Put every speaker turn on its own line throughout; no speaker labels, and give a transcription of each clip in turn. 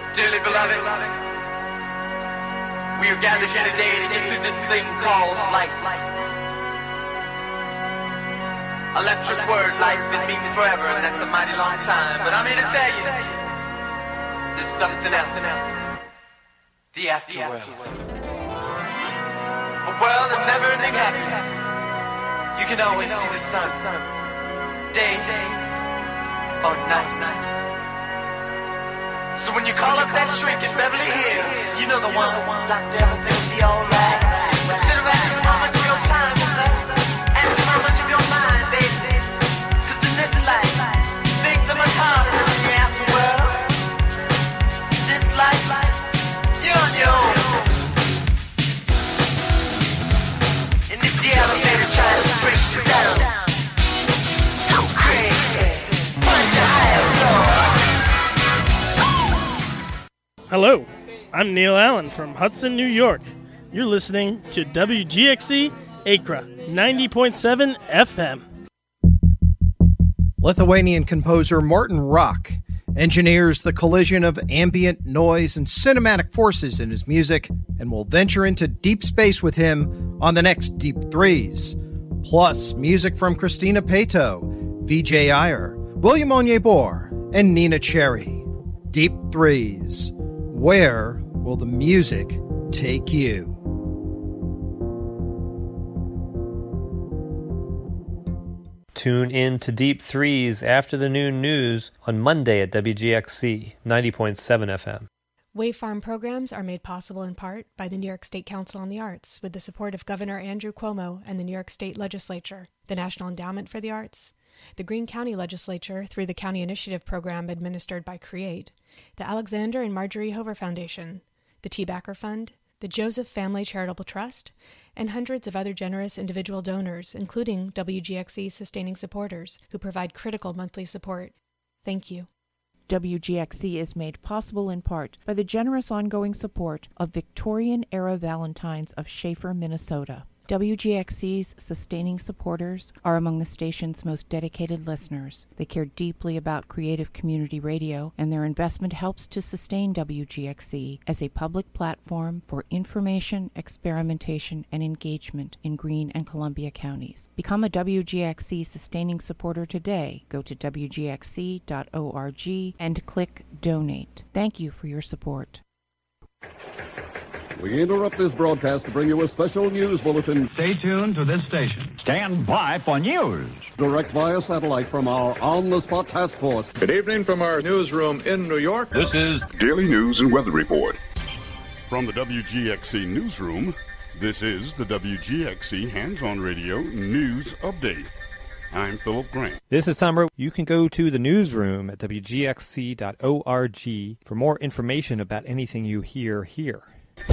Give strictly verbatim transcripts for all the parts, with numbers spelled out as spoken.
Dearly beloved, we are gathered here today to get through this thing called life. Electric word, life, it means forever, and that's a mighty long time. But I'm here to tell you, there's something else. The afterworld. A world of never-ending happiness. You can always see the sun, day or night. So when you call up that shrink in Beverly Hills, you know the one, doctor, everything will be alright. Instead of asking him how much of your time is left, ask him how much of your mind, baby. Cause in this life, things are much harder than in the afterworld. This life, you're on your own. And if the elevator tries to break you down, go crazy, punch a higher floor.
Hello, I'm Neil Allen from Hudson, New York. You're listening to W G X C Acra ninety point seven F M.
Lithuanian composer Martin Rock engineers the collision of ambient noise and cinematic forces in his music, and will venture into deep space with him on the next Deep Threes. Plus, music from Christina Pato, V J Iyer, William Onyeabor, and Nina Cherry. Deep Threes. Where will the music take you?
Tune in to Deep Threes after the noon news on Monday at W G X C ninety point seven F M.
Wave Farm programs are made possible in part by the New York State Council on the Arts with the support of Governor Andrew Cuomo and the New York State Legislature, the National Endowment for the Arts, the Greene County Legislature through the County Initiative Program administered by CREATE, the Alexander and Marjorie Hover Foundation, the T. Backer Fund, the Joseph Family Charitable Trust, and hundreds of other generous individual donors, including W G X C sustaining supporters, who provide critical monthly support. Thank you.
W G X C is made possible in part by the generous ongoing support of Victorian-era Valentines of Schaefer, Minnesota. W G X C's sustaining supporters are among the station's most dedicated listeners. They care deeply about creative community radio, and their investment helps to sustain W G X C as a public platform for information, experimentation, and engagement in Greene and Columbia counties. Become a W G X C sustaining supporter today. Go to W G X C dot org and click Donate. Thank you for your support.
We interrupt this broadcast to bring you a special news bulletin.
Stay tuned to this station. Stand by for news.
Direct via satellite from our on-the-spot task force.
Good evening from our newsroom in New York.
This is
Daily News and Weather Report.
From the W G X C newsroom, this is the W G X C Hands-On Radio News Update. I'm Philip Grant.
This is Tom Rowe. You can go to the newsroom at W G X C dot org for more information about anything you hear here.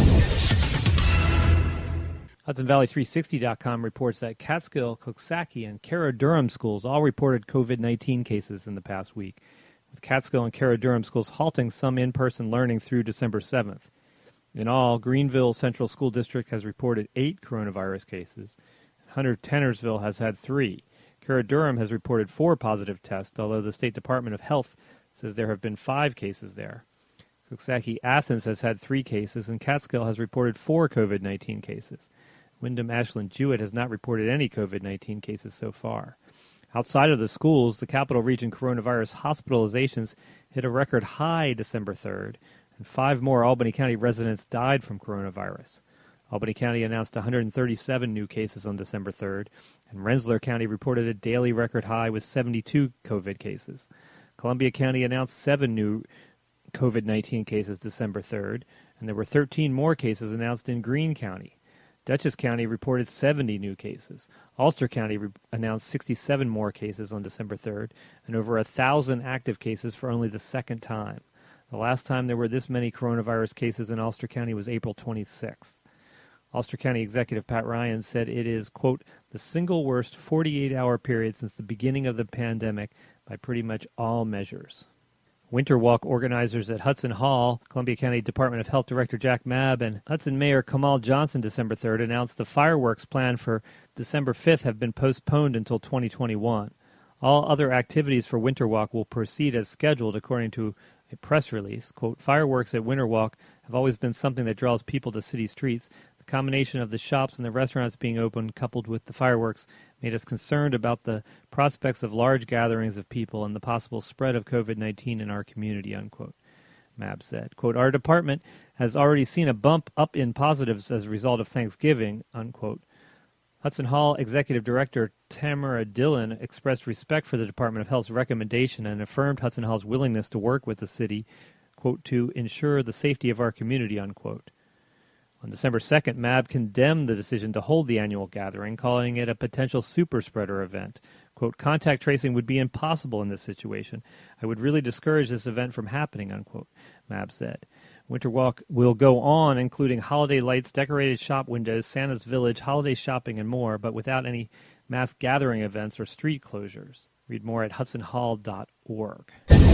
Hudson Valley three sixty dot com reports that Catskill, Coxsackie, and Cara-Durham schools all reported COVID nineteen cases in the past week, with Catskill and Cara-Durham schools halting some in-person learning through December seventh. In all, Greenville Central School District has reported eight coronavirus cases. Hunter-Tannersville has had three. Cara-Durham has reported four positive tests, although the State Department of Health says there have been five cases there. Coxsackie-Athens has had three cases, and Catskill has reported four COVID nineteen cases. Wyndham-Ashland-Jewett has not reported any COVID nineteen cases so far. Outside of the schools, the Capital Region coronavirus hospitalizations hit a record high December third, and five more Albany County residents died from coronavirus. Albany County announced one hundred thirty-seven new cases on December third, and Rensselaer County reported a daily record high with seventy-two COVID cases. Columbia County announced seven new COVID nineteen cases December third, and there were thirteen more cases announced in Greene County. Dutchess County reported seventy new cases. Ulster County re- announced sixty-seven more cases on December third, and over one thousand active cases for only the second time. The last time there were this many coronavirus cases in Ulster County was April twenty-sixth. Ulster County Executive Pat Ryan said it is, quote, the single worst forty-eight hour period since the beginning of the pandemic by pretty much all measures. Winter Walk organizers at Hudson Hall, Columbia County Department of Health Director Jack Mabb, and Hudson Mayor Kamal Johnson December third announced the fireworks planned for December fifth have been postponed until twenty twenty-one. All other activities for Winter Walk will proceed as scheduled according to A press release, quote, fireworks at Winterwalk have always been something that draws people to city streets. The combination of the shops and the restaurants being open, coupled with the fireworks, made us concerned about the prospects of large gatherings of people and the possible spread of COVID nineteen in our community, unquote. Mab said, quote, our department has already seen a bump up in positives as a result of Thanksgiving, unquote. Hudson Hall Executive Director Tamara Dillon expressed respect for the Department of Health's recommendation and affirmed Hudson Hall's willingness to work with the city, quote, to ensure the safety of our community, unquote. On December second, Mab condemned the decision to hold the annual gathering, calling it a potential super spreader event. Quote, contact tracing would be impossible in this situation. I would really discourage this event from happening, unquote, Mab said. Winterwalk will go on, including holiday lights, decorated shop windows, Santa's Village, holiday shopping, and more, but without any mass gathering events or street closures. Read more at hudson hall dot org.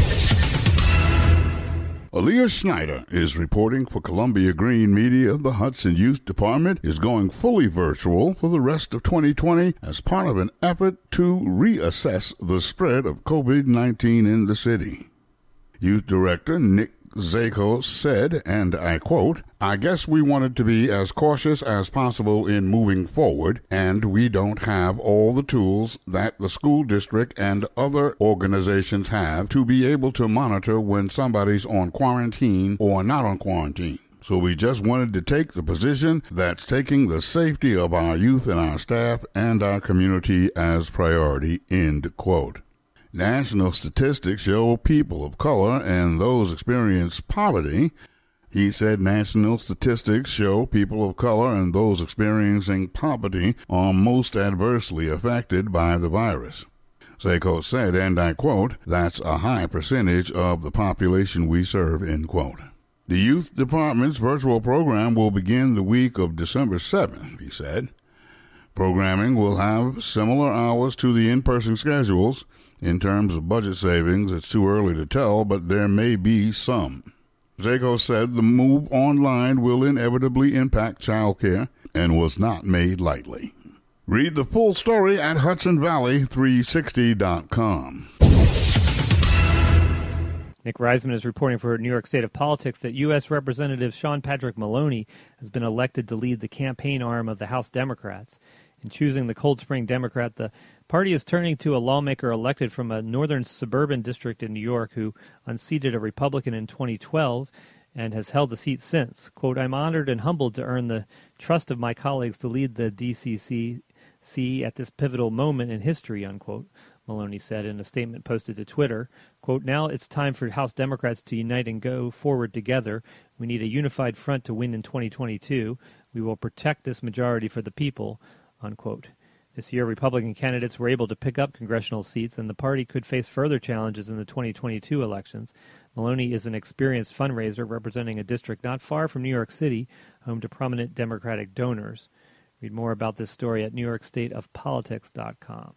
Aaliyah Schneider is reporting for Columbia Green Media. The Hudson Youth Department is going fully virtual for the rest of twenty twenty as part of an effort to reassess the spread of COVID nineteen in the city. Youth Director Nick Zako said, and I quote, I guess we wanted to be as cautious as possible in moving forward, and we don't have all the tools that the school district and other organizations have to be able to monitor when somebody's on quarantine or not on quarantine. So we just wanted to take the position that's taking the safety of our youth and our staff and our community as priority, end quote. National statistics show people of color and those experiencing poverty. He said national statistics show people of color and those experiencing poverty are most adversely affected by the virus. Zako said, and I quote, that's a high percentage of the population we serve, end quote. The Youth Department's virtual program will begin the week of December seventh, he said. Programming will have similar hours to the in-person schedules. In terms of budget savings, it's too early to tell, but there may be some. Zako said the move online will inevitably impact childcare and was not made lightly. Read the full story at hudson valley three sixty dot com.
Nick Reisman is reporting for New York State of Politics that U S Representative Sean Patrick Maloney has been elected to lead the campaign arm of the House Democrats. In choosing the Cold Spring Democrat, the party is turning to a lawmaker elected from a northern suburban district in New York who unseated a Republican in twenty twelve and has held the seat since. Quote, I'm honored and humbled to earn the trust of my colleagues to lead the D C C C at this pivotal moment in history, unquote, Maloney said in a statement posted to Twitter. Quote, now it's time for House Democrats to unite and go forward together. We need a unified front to win in twenty twenty-two. We will protect this majority for the people, unquote. This year, Republican candidates were able to pick up congressional seats, and the party could face further challenges in the twenty twenty-two elections. Maloney is an experienced fundraiser representing a district not far from New York City, home to prominent Democratic donors. Read more about this story at new york state of politics dot com.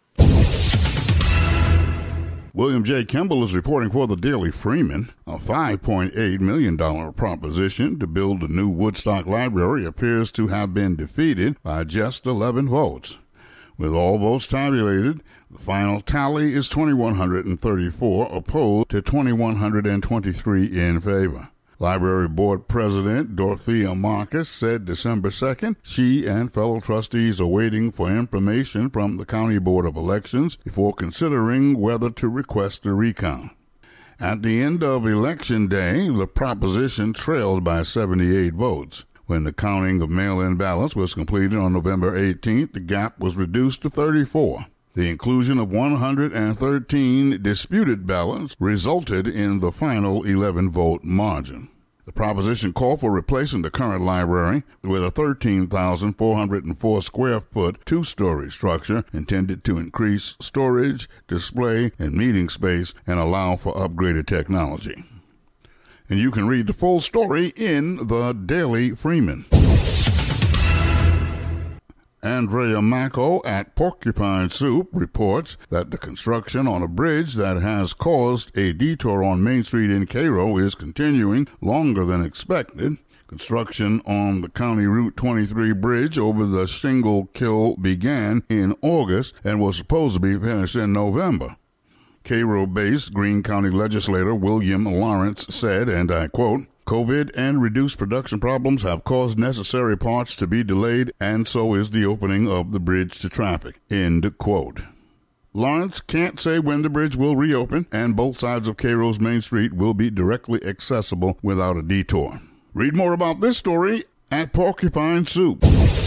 William J. Kimball is reporting for the Daily Freeman. A five point eight million dollars proposition to build a new Woodstock library appears to have been defeated by just eleven votes. With all votes tabulated, the final tally is two thousand one hundred thirty-four opposed to two thousand one hundred twenty-three in favor. Library Board President Dorothea Marcus said December second she and fellow trustees are waiting for information from the County Board of Elections before considering whether to request a recount. At the end of Election Day, the proposition trailed by seventy-eight votes. When the counting of mail-in ballots was completed on November eighteenth, the gap was reduced to thirty-four. The inclusion of one hundred thirteen disputed ballots resulted in the final eleven-vote margin. The proposition called for replacing the current library with a thirteen thousand four hundred four square foot two-story structure intended to increase storage, display, and meeting space and allow for upgraded technology. And you can read the full story in the Daily Freeman. Andrea Macco at Porcupine Soup reports that the construction on a bridge that has caused a detour on Main Street in Cairo is continuing longer than expected. Construction on the County Route twenty-three bridge over the Shingle Kill began in August and was supposed to be finished in November. Cairo-based Greene County legislator William Lawrence said, and I quote, "COVID and reduced production problems have caused necessary parts to be delayed, and so is the opening of the bridge to traffic." End quote. Lawrence can't say when the bridge will reopen, and both sides of Cairo's Main Street will be directly accessible without a detour. Read more about this story at Porcupine Soup.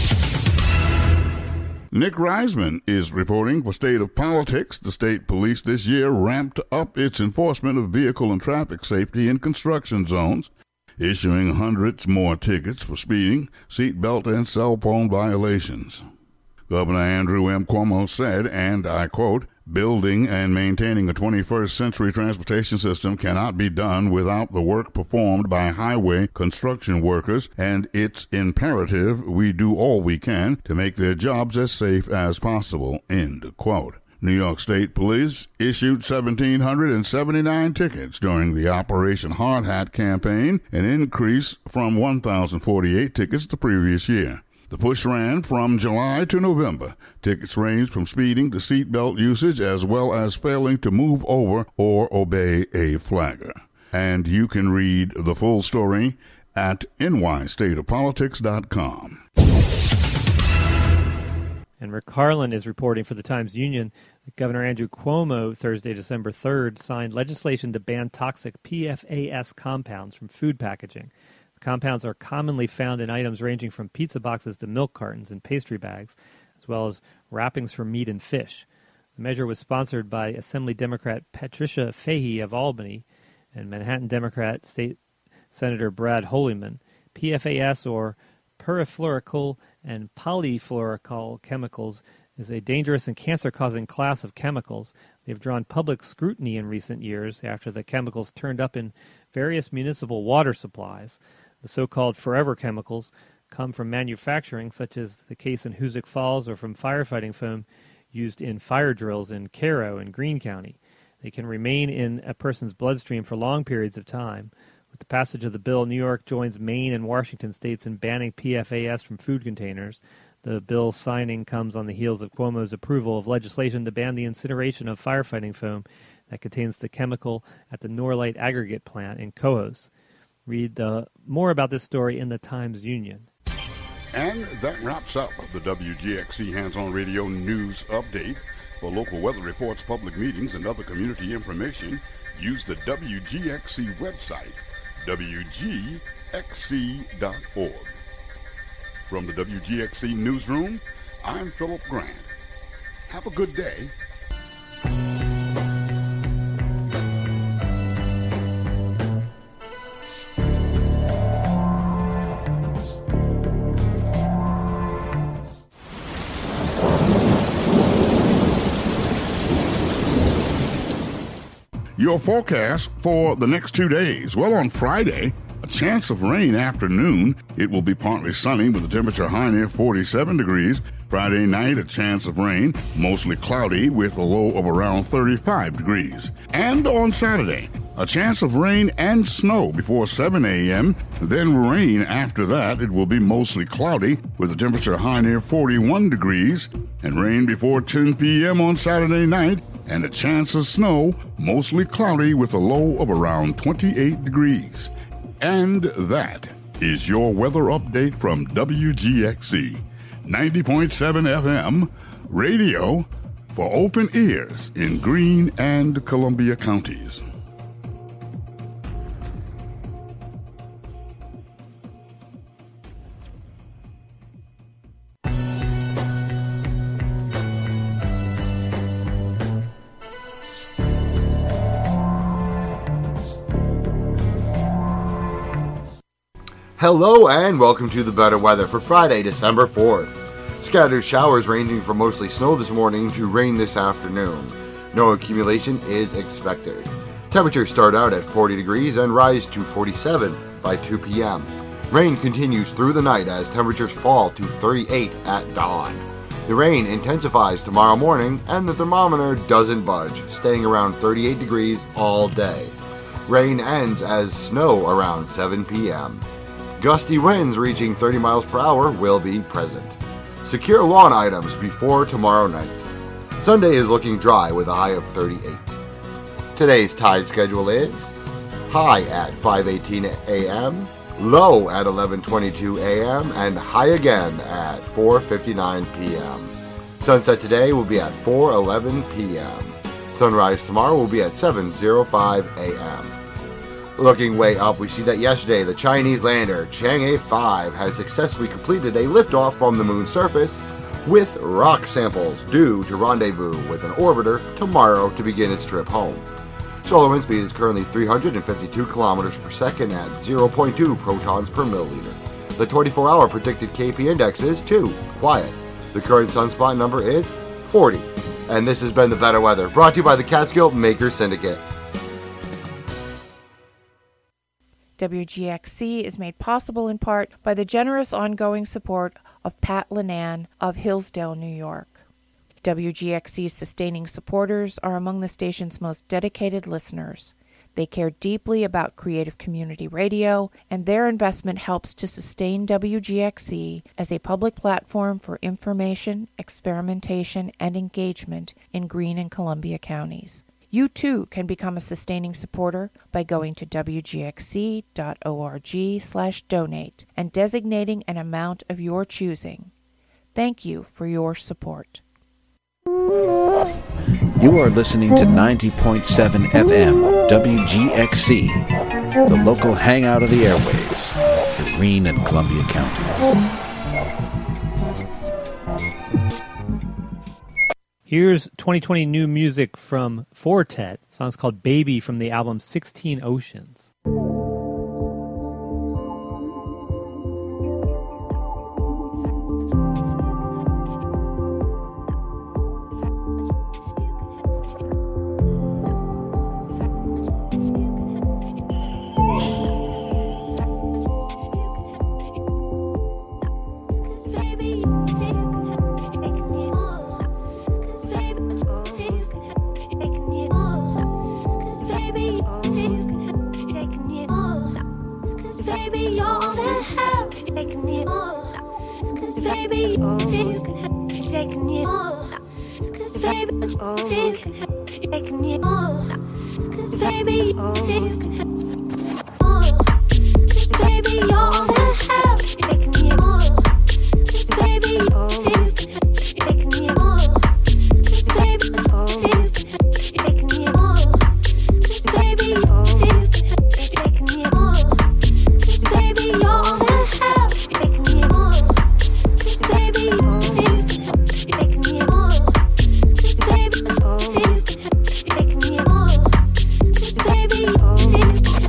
Nick Reisman is reporting for State of Politics. The state police this year ramped up its enforcement of vehicle and traffic safety in construction zones, issuing hundreds more tickets for speeding, seatbelt, and cell phone violations. Governor Andrew M. Cuomo said, and I quote, "Building and maintaining a twenty-first century transportation system cannot be done without the work performed by highway construction workers, and it's imperative we do all we can to make their jobs as safe as possible." End quote. New York State Police issued one thousand seven hundred seventy-nine tickets during the Operation Hard Hat campaign, an increase from one thousand forty-eight tickets the previous year. The push ran from July to November. Tickets ranged from speeding to seatbelt usage, as well as failing to move over or obey a flagger. And you can read the full story at n y state of politics dot com.
And Rick Harlan is reporting for the Times-Union that Governor Andrew Cuomo, Thursday, December third, signed legislation to ban toxic P F A S compounds from food packaging. Compounds are commonly found in items ranging from pizza boxes to milk cartons and pastry bags, as well as wrappings for meat and fish. The measure was sponsored by Assembly Democrat Patricia Fahey of Albany and Manhattan Democrat State Senator Brad Holyman. P F A S, or perfluoroalkyl and polyfluoroalkyl chemicals, is a dangerous and cancer-causing class of chemicals. They've drawn public scrutiny in recent years after the chemicals turned up in various municipal water supplies. The so-called forever chemicals come from manufacturing, such as the case in Hoosick Falls, or from firefighting foam used in fire drills in Cairo and Greene County. They can remain in a person's bloodstream for long periods of time. With the passage of the bill, New York joins Maine and Washington states in banning P F A S from food containers. The bill signing comes on the heels of Cuomo's approval of legislation to ban the incineration of firefighting foam that contains the chemical at the Norlite aggregate plant in Cohoes. Read uh, more about this story in the Times-Union.
And that wraps up the W G X C Hands-On Radio News Update. For local weather reports, public meetings, and other community information, use the W G X C website, W G X C dot org. From the W G X C Newsroom, I'm Philip Grant. Have a good day. Your forecast for the next two days. Well, on Friday, a chance of rain afternoon. It will be partly sunny with a temperature high near forty-seven degrees. Friday night, a chance of rain, mostly cloudy with a low of around thirty-five degrees. And on Saturday, a chance of rain and snow before seven a.m., then rain after that. It will be mostly cloudy with a temperature high near forty-one degrees, and rain before ten p.m. on Saturday night, and a chance of snow, mostly cloudy with a low of around twenty-eight degrees. And that is your weather update from W G X C, ninety point seven F M, radio for open ears in Greene and Columbia counties.
Hello and welcome to the better weather for Friday, December fourth. Scattered showers ranging from mostly snow this morning to rain this afternoon. No accumulation is expected. Temperatures start out at forty degrees and rise to forty-seven by two p.m. Rain continues through the night as temperatures fall to thirty-eight at dawn. The rain intensifies tomorrow morning and the thermometer doesn't budge, staying around thirty-eight degrees all day. Rain ends as snow around seven p.m. Gusty winds reaching thirty miles per hour will be present. Secure lawn items before tomorrow night. Sunday is looking dry with a high of thirty-eight. Today's tide schedule is high at five eighteen a.m., low at eleven twenty-two a.m., and high again at four fifty-nine p.m. Sunset today will be at four eleven p.m. Sunrise tomorrow will be at seven oh five a.m. Looking way up, we see that yesterday the Chinese lander Chang'e five has successfully completed a liftoff from the moon's surface with rock samples, due to rendezvous with an orbiter tomorrow to begin its trip home. Solar wind speed is currently three hundred fifty-two kilometers per second at zero point two protons per milliliter. The twenty-four hour predicted K P index is two, quiet. The current sunspot number is forty. And this has been The Better Weather, brought to you by the Catskill Makers Syndicate.
W G X C is made possible in part by the generous ongoing support of Pat Linan of Hillsdale, New York. W G X C's sustaining supporters are among the station's most dedicated listeners. They care deeply about creative community radio, and their investment helps to sustain W G X C as a public platform for information, experimentation, and engagement in Greene and Columbia counties. You too can become a sustaining supporter by going to w g x c dot org slash donate and designating an amount of your choosing. Thank you for your support.
You are listening to ninety point seven F M W G X C, the local hangout of the airwaves for Greene and Columbia counties.
Here's twenty twenty new music from Fortet. The song's called Baby from the album sixteen Oceans.
Baby,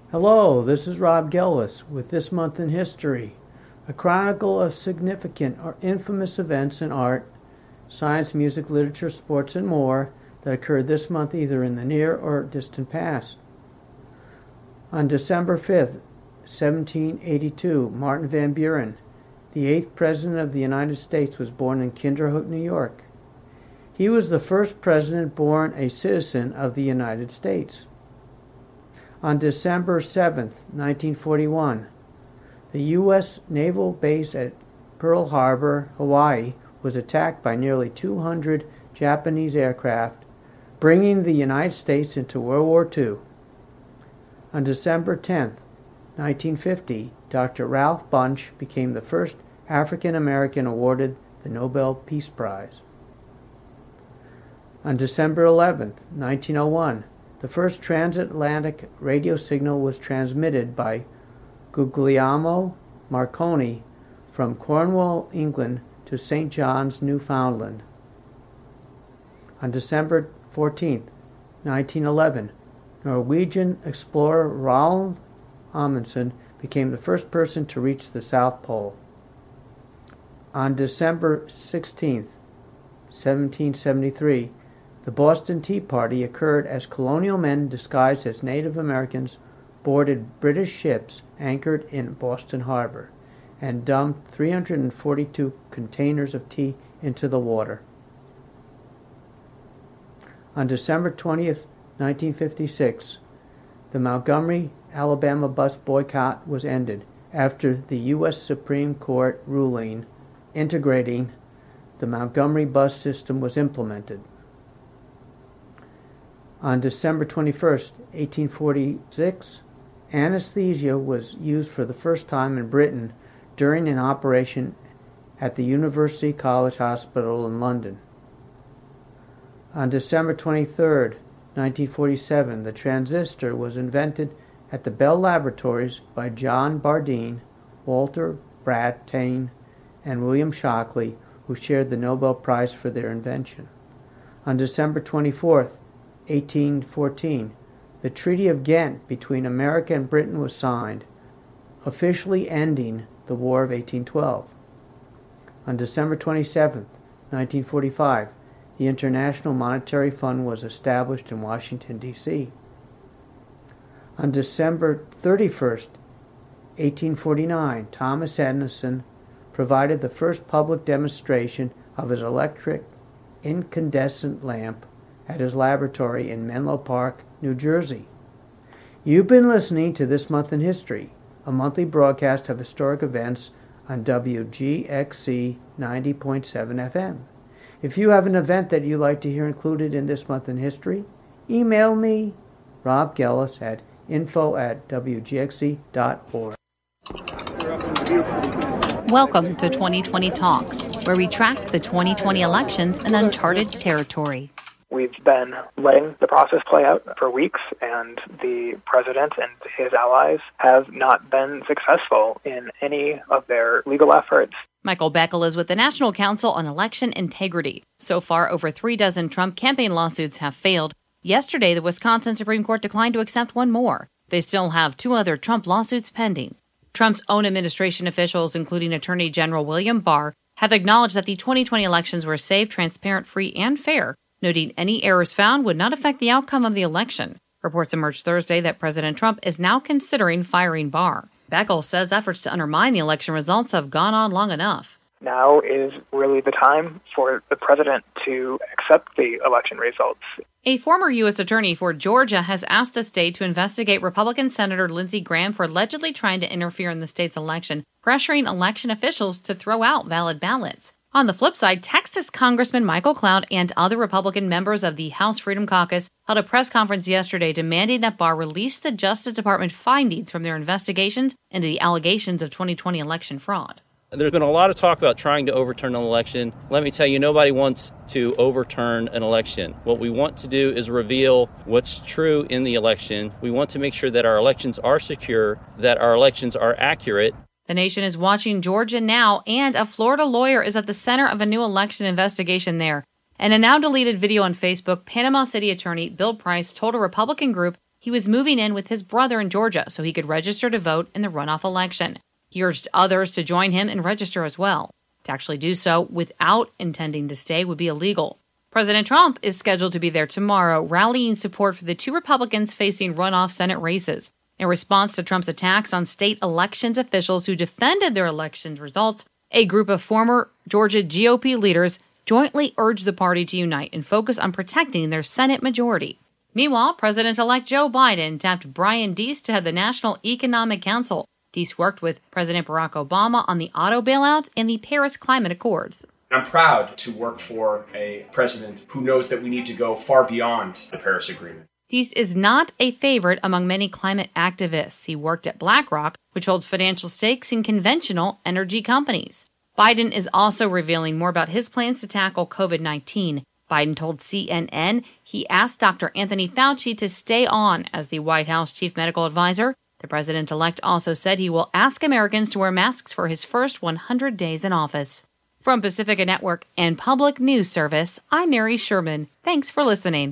Hello, this is Rob Gellis with This Month in History, a chronicle of significant or infamous events in art, science, music, literature, sports, and more that occurred this month either in the near or distant past. On December fifth, seventeen eighty-two, Martin Van Buren, the eighth President of the United States, was born in Kinderhook, New York. He was the first president born a citizen of the United States. On December seventh, nineteen forty-one, the U S naval base at Pearl Harbor, Hawaii, was attacked by nearly two hundred Japanese aircraft, bringing the United States into World War Two. On December tenth, nineteen fifty, Doctor Ralph Bunche became the first African American awarded the Nobel Peace Prize. On December eleventh, nineteen oh one, the first transatlantic radio signal was transmitted by Guglielmo Marconi from Cornwall, England to Saint John's, Newfoundland. On December fourteenth, nineteen eleven, Norwegian explorer Roald Amundsen became the first person to reach the South Pole. On December sixteenth, seventeen seventy-three, the Boston Tea Party occurred as colonial men disguised as Native Americans boarded British ships anchored in Boston Harbor and dumped three hundred forty-two containers of tea into the water. On December twentieth, nineteen fifty-six, the Montgomery, Alabama bus boycott was ended after the U S Supreme Court ruling integrating the Montgomery bus system was implemented. On December twenty-first, eighteen forty-six, anesthesia was used for the first time in Britain during an operation at the University College Hospital in London. On December twenty-third, nineteen forty-seven, the transistor was invented at the Bell Laboratories by John Bardeen, Walter Brattain, and William Shockley, who shared the Nobel Prize for their invention. On December twenty-fourth, eighteen fourteen, the Treaty of Ghent between America and Britain was signed, officially ending the War of eighteen twelve. On December twenty-seventh, nineteen forty-five, the International Monetary Fund was established in Washington, D C On December thirty-first, eighteen forty-nine, Thomas Edison provided the first public demonstration of his electric incandescent lamp at his laboratory in Menlo Park, New Jersey. You've been listening to This Month in History, a monthly broadcast of historic events on W G X C ninety point seven F M. If you have an event that you'd like to hear included in This Month in History, email me, Rob Gellis, at info at w g x c dot org.
Welcome to twenty twenty Talks, where we track the twenty twenty elections in uncharted territory.
We've been letting the process play out for weeks, and the president and his allies have not been successful in any of their legal efforts.
Michael Beckel is with the National Council on Election Integrity. So far, over three dozen Trump campaign lawsuits have failed. Yesterday, the Wisconsin Supreme Court declined to accept one more. They still have two other Trump lawsuits pending. Trump's own administration officials, including Attorney General William Barr, have acknowledged that the twenty twenty elections were safe, transparent, free, and fair, noting any errors found would not affect the outcome of the election. Reports emerged Thursday that President Trump is now considering firing Barr. Beckel says efforts to undermine the election results have gone on long enough.
Now is really the time for the president to accept the election results.
A former U S attorney for Georgia has asked the state to investigate Republican Senator Lindsey Graham for allegedly trying to interfere in the state's election, pressuring election officials to throw out valid ballots. On the flip side, Texas Congressman Michael Cloud and other Republican members of the House Freedom Caucus held a press conference yesterday demanding that Barr release the Justice Department findings from their investigations into the allegations of twenty twenty election fraud.
There's been a lot of talk about trying to overturn an election. Let me tell you, nobody wants to overturn an election. What we want to do is reveal what's true in the election. We want to make sure that our elections are secure, that our elections are accurate.
The nation is watching Georgia now, and a Florida lawyer is at the center of a new election investigation there. In a now-deleted video on Facebook, Panama City attorney Bill Price told a Republican group he he was moving in with his brother in Georgia so he could register to vote in the runoff election. He urged others to join him and register as well. To actually do so without intending to stay would be illegal. President Trump is scheduled to be there tomorrow, rallying support for the two Republicans facing runoff Senate races. In response to Trump's attacks on state elections officials who defended their election results, a group of former Georgia G O P leaders jointly urged the party to unite and focus on protecting their Senate majority. Meanwhile, President-elect Joe Biden tapped Brian Deese to head the National Economic Council. Deese worked with President Barack Obama on the auto bailout and the Paris Climate Accords.
I'm proud to work for a president who knows that we need to go far beyond the Paris Agreement.
Deese is not a favorite among many climate activists. He worked at BlackRock, which holds financial stakes in conventional energy companies. Biden is also revealing more about his plans to tackle covid nineteen. Biden told C N N he asked Doctor Anthony Fauci to stay on as the White House chief medical advisor. The president-elect also said he will ask Americans to wear masks for his first one hundred days in office. From Pacifica Network and Public News Service, I'm Mary Sherman. Thanks for listening.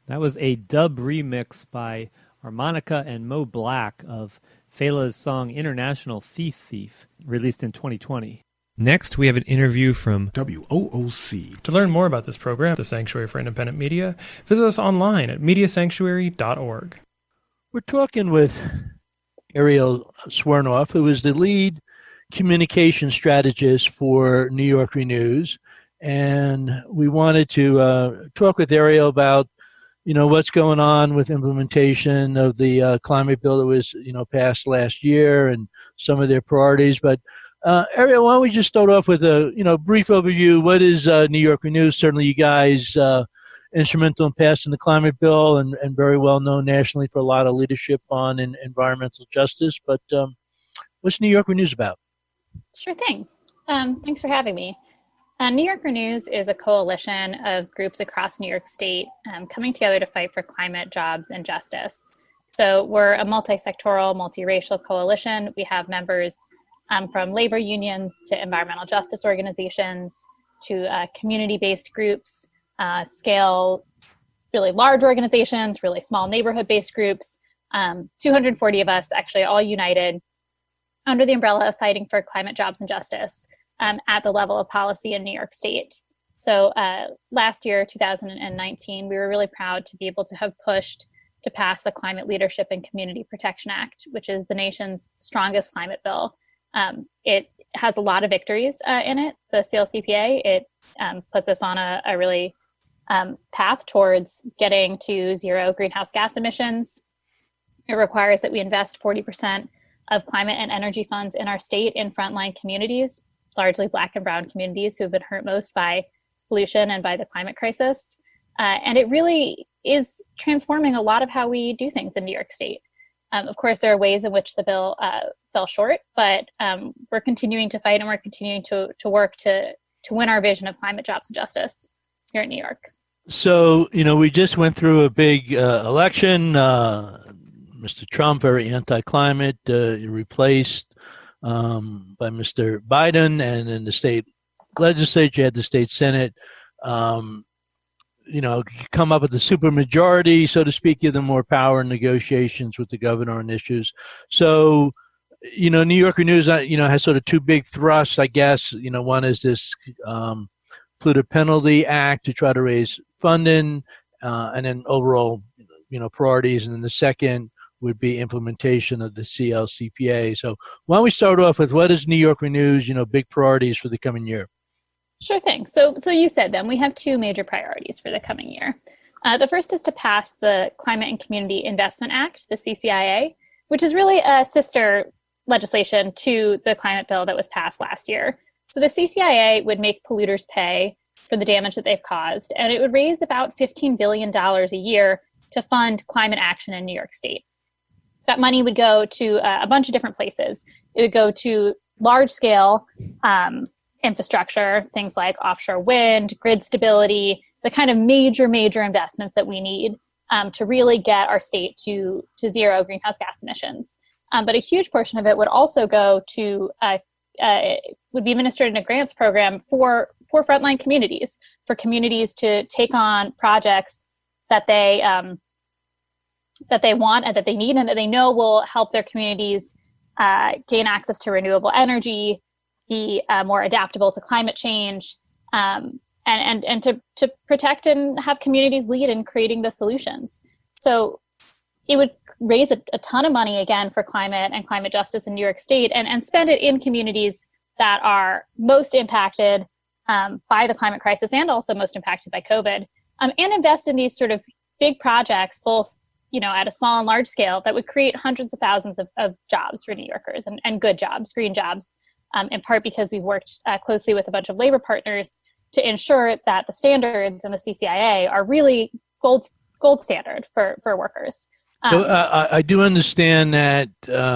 That was a dub remix by Harmonica and Mo Black of Fela's song International Thief Thief, released in twenty twenty. Next, we have an interview from
W O O C.
To learn more about this program, the Sanctuary for Independent Media, visit us online at media sanctuary dot org.
We're talking with Ariel Swernoff, who is the lead communication strategist for New York Renews. And we wanted to uh, talk with Ariel about, you know, what's going on with implementation of the uh, climate bill that was, you know, passed last year and some of their priorities. But uh, Ariel, why don't we just start off with a, you know, brief overview. What is uh, New York Renews? Certainly you guys uh, instrumental in passing the climate bill and, and very well known nationally for a lot of leadership on in, environmental justice. But um, what's New York Renews about?
Sure thing. Um, thanks for having me. Uh, New York Renews is a coalition of groups across New York State um, coming together to fight for climate, jobs, and justice. So we're a multi-sectoral, multiracial coalition. We have members um, from labor unions to environmental justice organizations to uh, community-based groups, uh, scale really large organizations, really small neighborhood-based groups. Um, two hundred forty of us actually all united under the umbrella of fighting for climate, jobs, and justice um, at the level of policy in New York State. So uh, last year, two thousand nineteen, we were really proud to be able to have pushed to pass the Climate Leadership and Community Protection Act, which is the nation's strongest climate bill. Um, it has a lot of victories uh, in it, the C L C P A. It um, puts us on a, a really um, path towards getting to zero greenhouse gas emissions. It requires that we invest forty percent of climate and energy funds in our state in frontline communities, largely Black and Brown communities who have been hurt most by pollution and by the climate crisis. Uh, and it really is transforming a lot of how we do things in New York State. Um, of course, there are ways in which the bill uh, fell short, but um, we're continuing to fight and we're continuing to, to work to, to win our vision of climate, jobs, and justice here in New York.
So, you know, we just went through a big uh, election. Uh, Mister Trump, very anti-climate, uh, replaced um, by Mister Biden, and in the state legislature, you had the state Senate, um, you know, come up with a supermajority, so to speak, give them more power in negotiations with the governor on issues. So, you know, New York Renews, you know, has sort of two big thrusts, I guess. You know, one is this um, Polluter Penalty Act to try to raise funding, uh, and then overall, you know, priorities, and then the second would be implementation of the C L C P A. So why don't we start off with what is New York Renews, you know, big priorities for the coming year?
Sure thing. So so you said them. We have two major priorities for the coming year. Uh, the first is to pass the Climate and Community Investment Act, the C C I A, which is really a sister legislation to the climate bill that was passed last year. So the C C I A would make polluters pay for the damage that they've caused, and it would raise about fifteen billion dollars a year to fund climate action in New York State. That money would go to uh, a bunch of different places. It would go to large-scale um, infrastructure, things like offshore wind, grid stability, the kind of major, major investments that we need um, to really get our state to, to zero greenhouse gas emissions. Um, but a huge portion of it would also go to, uh, uh, would be administered in a grants program for, for frontline communities, for communities to take on projects that they um, that they want and that they need and that they know will help their communities uh, gain access to renewable energy, be uh, more adaptable to climate change, um, and, and, and to, to protect and have communities lead in creating the solutions. So it would raise a, a ton of money, again, for climate and climate justice in New York State, and, and spend it in communities that are most impacted um, by the climate crisis and also most impacted by COVID, um, and invest in these sort of big projects, both you know, at a small and large scale, that would create hundreds of thousands of, of jobs for New Yorkers, and, and good jobs, green jobs, um, in part because we've worked uh, closely with a bunch of labor partners to ensure that the standards in the C C I A are really gold gold standard for, for workers. Um,
so, uh, I do understand that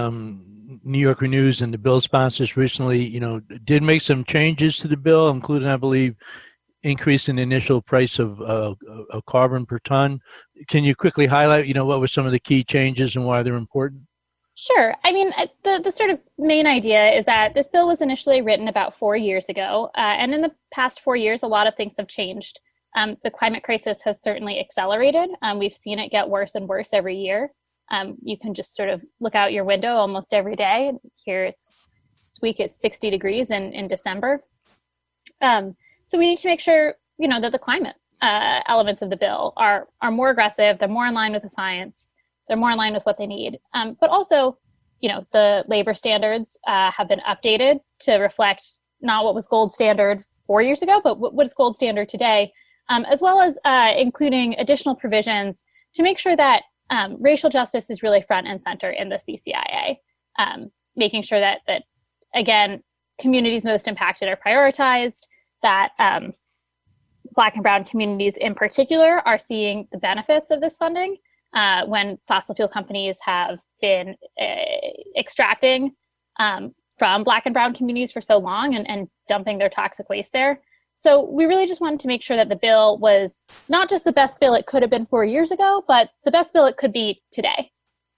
um, New York Renews and the bill sponsors recently, you know, did make some changes to the bill, including, I believe, increase in the initial price of uh, of carbon per ton. Can you quickly highlight, you know, what were some of the key changes and why they're important?
Sure. I mean, the, the sort of main idea is that this bill was initially written about four years ago. Uh, and in the past four years, a lot of things have changed Um, the climate crisis has certainly accelerated. Um, we've seen it get worse and worse every year. Um, you can just sort of look out your window almost every day. Here it's this week it's sixty degrees in, in December. Um, so we need to make sure, you know, that the climate uh, elements of the bill are are more aggressive. They're more in line with the science. They're more in line with what they need. Um, but also, you know, the labor standards uh, have been updated to reflect not what was gold standard four years ago, but what is gold standard today, um, as well as uh, including additional provisions to make sure that um, racial justice is really front and center in the C C I A, um, making sure that, that, again, communities most impacted are prioritized, that um, Black and Brown communities in particular are seeing the benefits of this funding uh, when fossil fuel companies have been uh, extracting um, from Black and Brown communities for so long and, and dumping their toxic waste there. So we really just wanted to make sure that the bill was not just the best bill it could have been four years ago, but the best bill it could be today.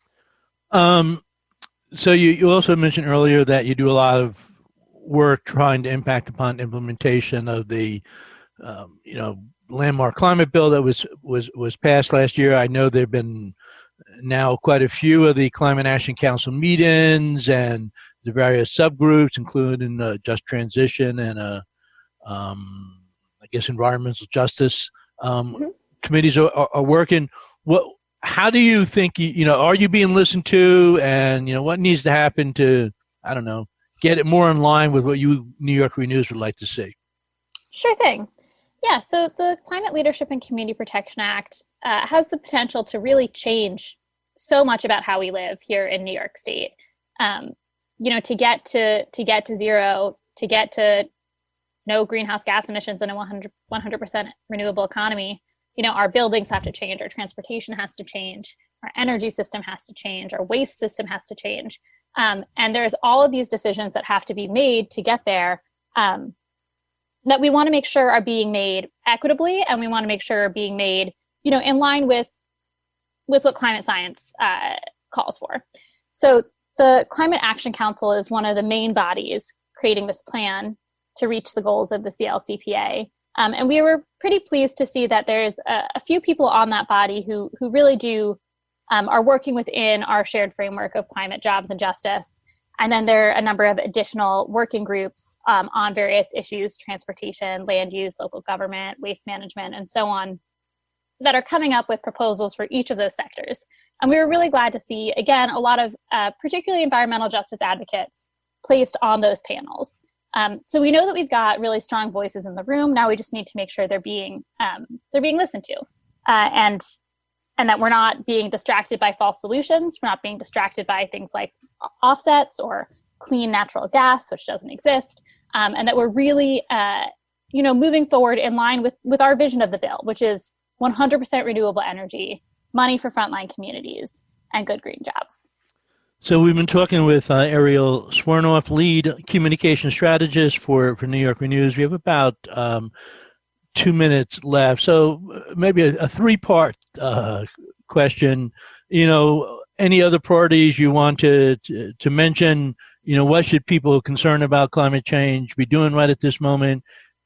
Um, so you, you also mentioned earlier that you do a lot of work trying to impact upon implementation of the, um, you know, landmark climate bill that was, was, was passed last year. I know there have been now quite a few of the Climate Action Council meetings and the various subgroups, including uh, just transition and uh, um, I guess environmental justice um, mm-hmm. committees are, are, are working. What? How do you think you, you know? Are you being listened to? And you know what needs to happen to, I don't know, get it more in line with what you New York Renews would like to see?
Sure thing. Yeah. So the Climate Leadership and Community Protection Act uh, has the potential to really change so much about how we live here in New York State. Um, you know, to get to to get to zero, to get to no greenhouse gas emissions in a one hundred percent renewable economy, you know, our buildings have to change, our transportation has to change, our energy system has to change, our waste system has to change. Um, and there's all of these decisions that have to be made to get there um, that we want to make sure are being made equitably, and we want to make sure are being made, you know, in line with with what climate science uh, calls for. So the Climate Action Council is one of the main bodies creating this plan to reach the goals of the C L C P A. Um, and we were pretty pleased to see that there's a, a few people on that body who who really do, um, are working within our shared framework of climate, jobs, and justice. And then there are a number of additional working groups um, on various issues, transportation, land use, local government, waste management, and so on, that are coming up with proposals for each of those sectors. And we were really glad to see, again, a lot of uh, particularly environmental justice advocates placed on those panels. Um, so we know that we've got really strong voices in the room. Now we just need to make sure they're being um, they're being listened to, uh, and and that we're not being distracted by false solutions. We're not being distracted by things like offsets or clean natural gas, which doesn't exist, um, and that we're really uh, you know moving forward in line with with our vision of the bill, which is one hundred percent renewable energy, money for frontline communities, and good green jobs.
So we've been talking with uh, Ariel Swernoff, lead communication strategist for, for New York Renews. We have about um, two minutes left. So maybe a, a three-part uh, question. You know, any other priorities you want to, to, to mention? You know, what should people concerned about climate change be doing right at this moment?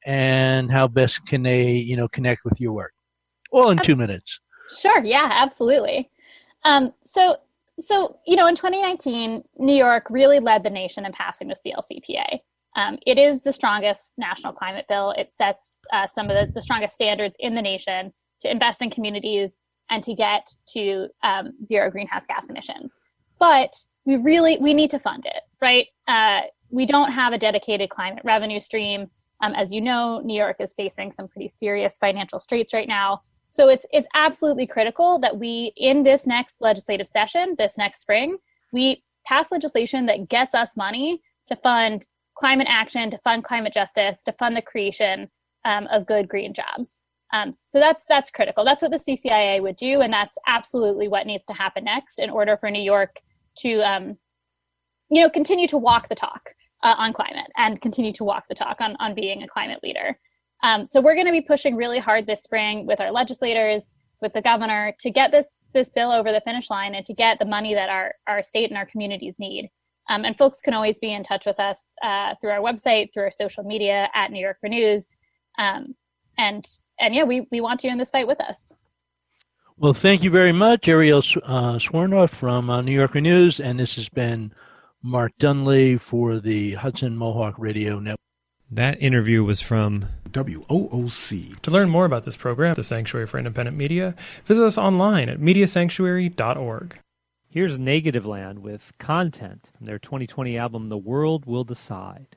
And how best can they, you know, connect with your work? All in two minutes.
Sure. Yeah, absolutely. Um, so, so, you know, in twenty nineteen, New York really led the nation in passing the C L C P A. Um, it is the strongest national climate bill. It sets uh, some of the, the strongest standards in the nation to invest in communities and to get to um, zero greenhouse gas emissions. But we really, we need to fund it, right? Uh, we don't have a dedicated climate revenue stream. Um, as you know, New York is facing some pretty serious financial straits right now. So it's it's absolutely critical that we, in this next legislative session, this next spring, we pass legislation that gets us money to fund climate action, to fund climate justice, to fund the creation um, of good green jobs. Um, so that's that's critical. That's what the C C I A would do, and that's absolutely what needs to happen next in order for New York to, um, you know, continue to walk the talk uh, on climate and continue to walk the talk on on being a climate leader. Um, so we're going to be pushing really hard this spring with our legislators, with the governor, to get this this bill over the finish line and to get the money that our, our state and our communities need. Um, and folks can always be in touch with us uh, through our website, through our social media at New York Renews. Um, And and yeah, we, we want you in this fight with us.
Well, thank you very much, Ariel uh, Swernoff from uh, New Yorker News. And this has been Mark Dunley for the Hudson Mohawk Radio Network.
That interview was from
W O O C.
To learn more about this program, the Sanctuary for Independent Media, visit us online at media sanctuary dot org.
Here's Negativland with Content from their twenty twenty album, The World Will Decide.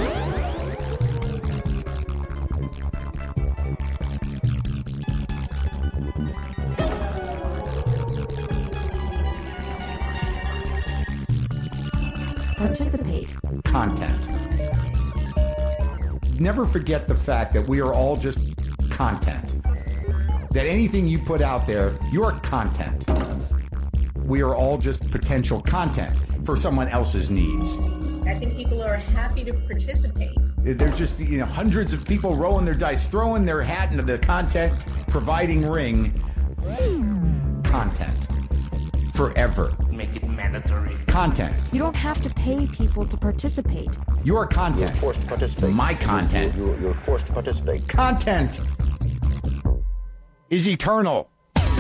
Participate.
Content. Never forget the fact that we are all just content. That anything you put out there, you're content. We are all just potential content for someone else's needs.
I think people are happy to participate.
There's just, you know, hundreds of people rolling their dice, throwing their hat into the content providing ring. Content. Forever.
Make it mandatory.
Content.
You don't have to pay people to participate.
Your content.
You're forced to participate.
My content.
You're, you're, you're forced to participate.
Content is eternal.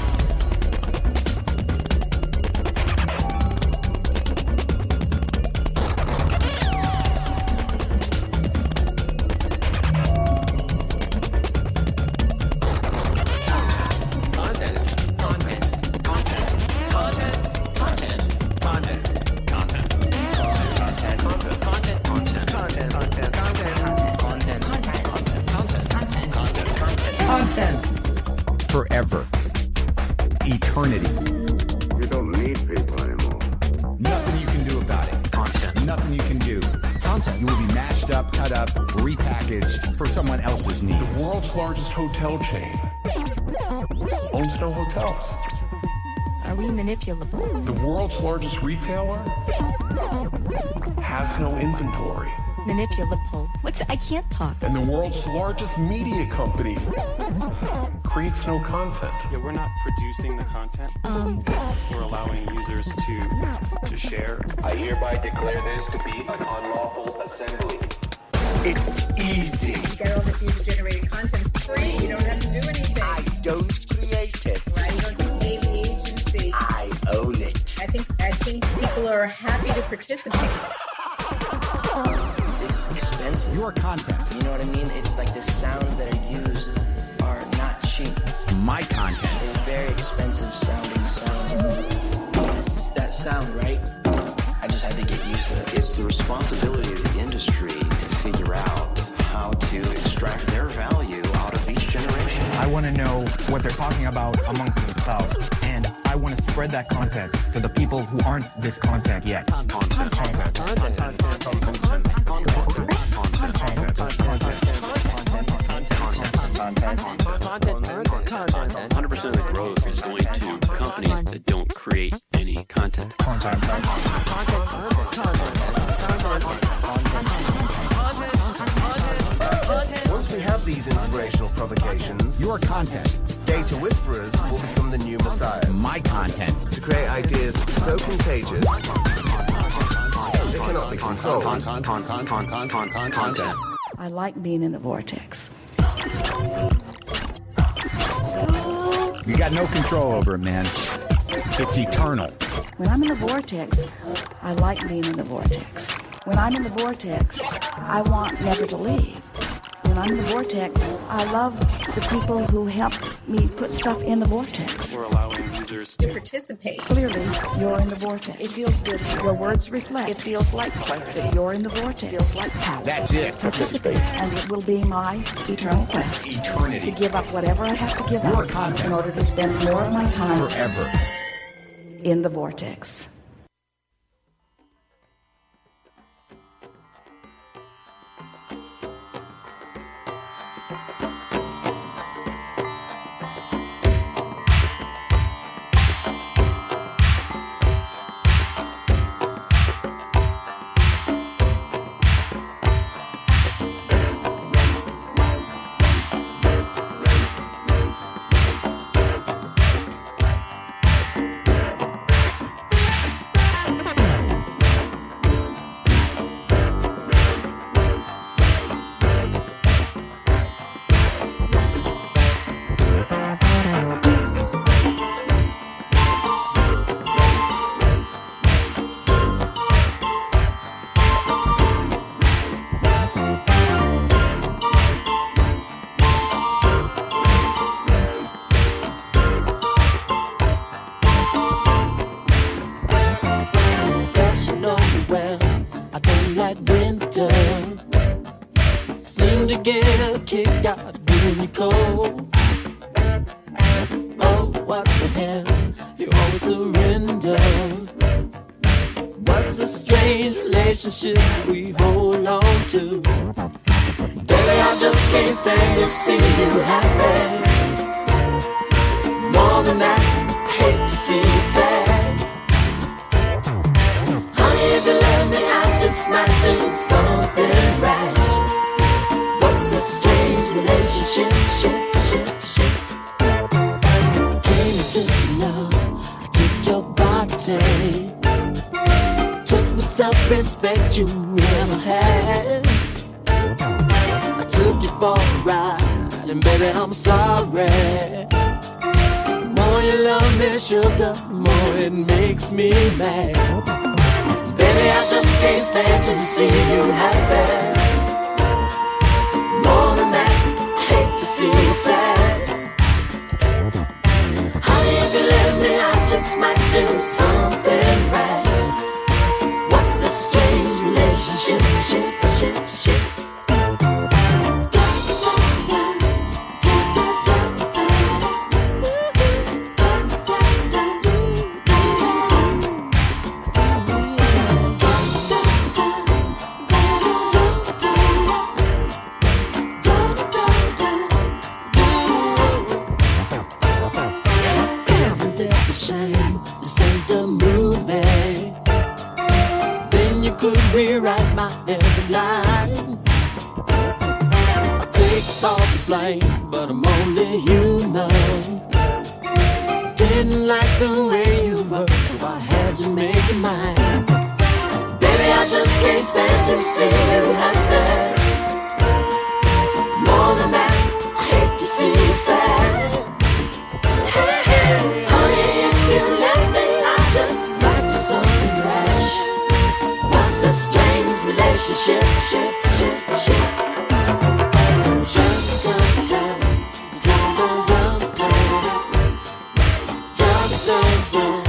Forever. Eternity.
You don't need people anymore.
Nothing you can do about it.
Content.
Nothing you can do.
Content.
You will be mashed up, cut up, repackaged for someone else's needs.
The world's largest hotel chain owns no hotels.
Are we manipulable?
The world's largest retailer has no inventory.
Manipulable. What's I can't talk.
And the world's largest media company creates no content.
Yeah, we're not producing the content.
Um,
we're allowing users to to share.
I hereby declare this to be an unlawful assembly. It's easy.
You get all this user-generated content free. You don't have to do anything.
I don't create it.
Right? You don't have to pay the agency.
I own it.
I think I think people are happy to participate.
It's expensive.
Your content.
You know what I mean? It's like the sounds that are used are not cheap.
My content.
They're very expensive sounding sounds. That sound, right? I just had to get used to it.
It's the responsibility of the industry to figure out how to extract their value out of each generation.
I want to know what they're talking about amongst themselves, and I want to spread that content to the people who aren't this content yet.
Content. Content. Content. Content. Content. one hundred percent of the growth is going to companies that don't create any content.
Once we have these inspirational provocations,
your content.
Data whisperers will become the new messiahs.
My content.
To create ideas so contagious, they cannot be controlled.
Content.
I like being in the vortex.
You got no control over it, man. It's eternal.
When I'm in the vortex, I like being in the vortex. When I'm in the vortex, I want never to leave. When I'm in the vortex, I love the people who help me put stuff in the vortex.
We're allowing users
to participate.
Clearly, you're in the vortex. It feels good. Your words reflect. It feels like clarity. That you're in the vortex. It feels like power.
That's it.
Participate. And it will be my eternal quest.
Eternity.
To give up whatever I have to give
your
up
content.
in order to spend more of my time
forever
in the vortex.
what the hell you always surrender. What's the strange relationship we hold on to? Baby, I just can't stand to see you happy. More than that, I hate to see you sad. Honey, if you let me, I just might do something rash. What's this strange relationship, ship, ship, ship? Came into love, I took your body, took the self-respect you never had. I took you for a ride, and baby, I'm sorry. The more you love me, sugar, the more it makes me mad. 'Cause baby, I just can't stand to see you happy. More than that, I hate to see you sad. Honey, if you let me, I just might do something rash. What's this strange relationship, ship, ship, ship? Shame, this ain't a movie. Then you could rewrite my every line. I take all the blame, but I'm only human. Didn't like the way you were, so I had to make it mine. Baby, I just can't stand to see you happy. More than that, I hate to see you sad. Hey, hey, honey, if you let me, I just might do something rash. What's this strange relationship, ship, ship, ship? Shut down, down, down, down, down, down, down, down.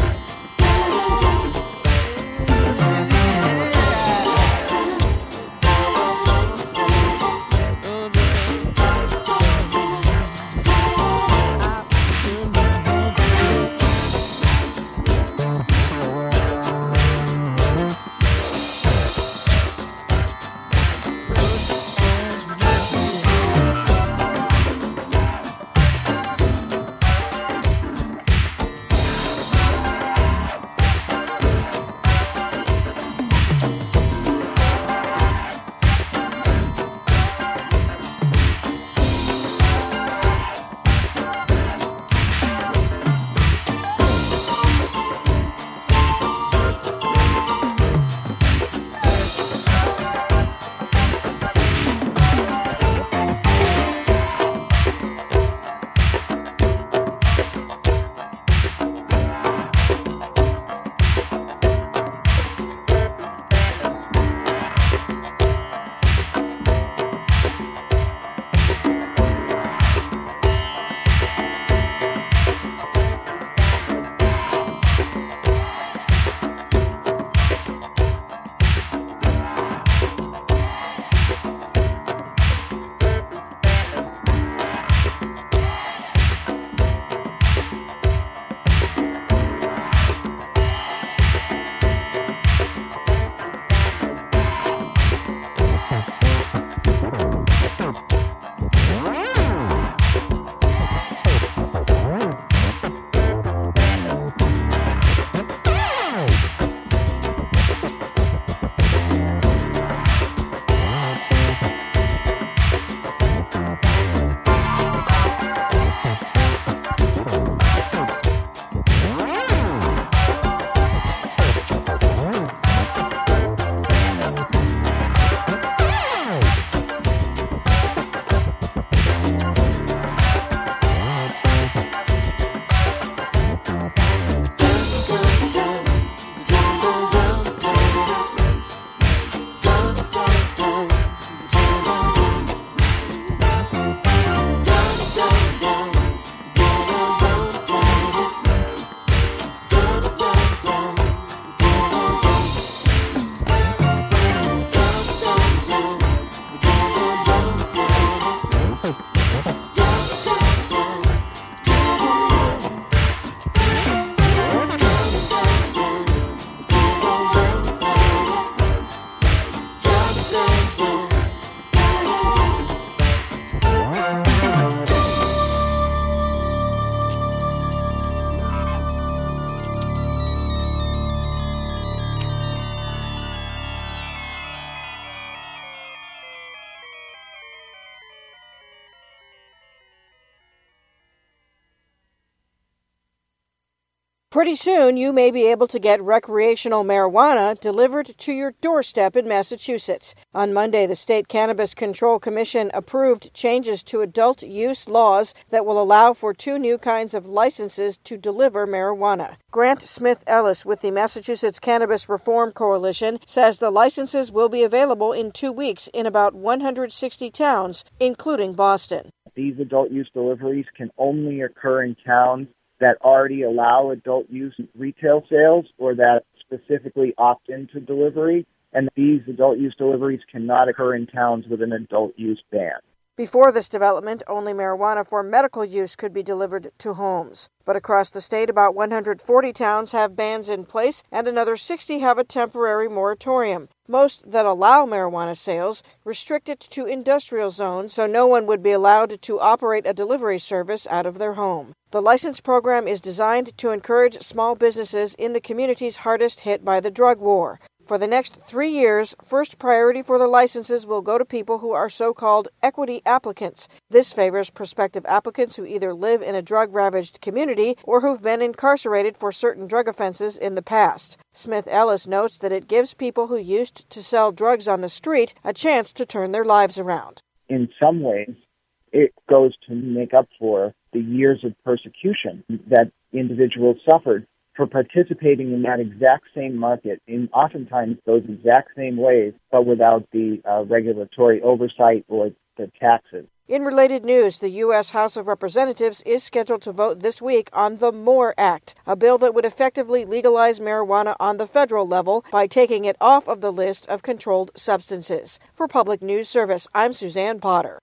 Pretty soon, you may be able to get recreational marijuana delivered to your doorstep in Massachusetts. On Monday, the State Cannabis Control Commission approved changes to adult use laws that will allow for two new kinds of licenses to deliver marijuana. Grant Smith Ellis with the Massachusetts Cannabis Reform Coalition says the licenses will be available in two weeks in about one hundred sixty towns, including Boston.
These adult use deliveries can only occur in towns that already allow adult use retail sales or that specifically opt into delivery, and these adult use deliveries cannot occur in towns with an adult use ban.
Before this development, only marijuana for medical use could be delivered to homes. But across the state, about one hundred forty towns have bans in place, and another sixty have a temporary moratorium. Most that allow marijuana sales restrict it to industrial zones, so no one would be allowed to operate a delivery service out of their home. The license program is designed to encourage small businesses in the communities hardest hit by the drug war. For the next three years, first priority for the licenses will go to people who are so-called equity applicants. This favors prospective applicants who either live in a drug-ravaged community or who've been incarcerated for certain drug offenses in the past. Smith Ellis notes that it gives people who used to sell drugs on the street a chance to turn their lives around.
In some ways, it goes to make up for the years of persecution that individuals suffered for participating in that exact same market in oftentimes those exact same ways, but without the uh, regulatory oversight or the taxes.
In related news, the U S House of Representatives is scheduled to vote this week on the MORE Act, a bill that would effectively legalize marijuana on the federal level by taking it off of the list of controlled substances. For Public News Service, I'm Suzanne Potter.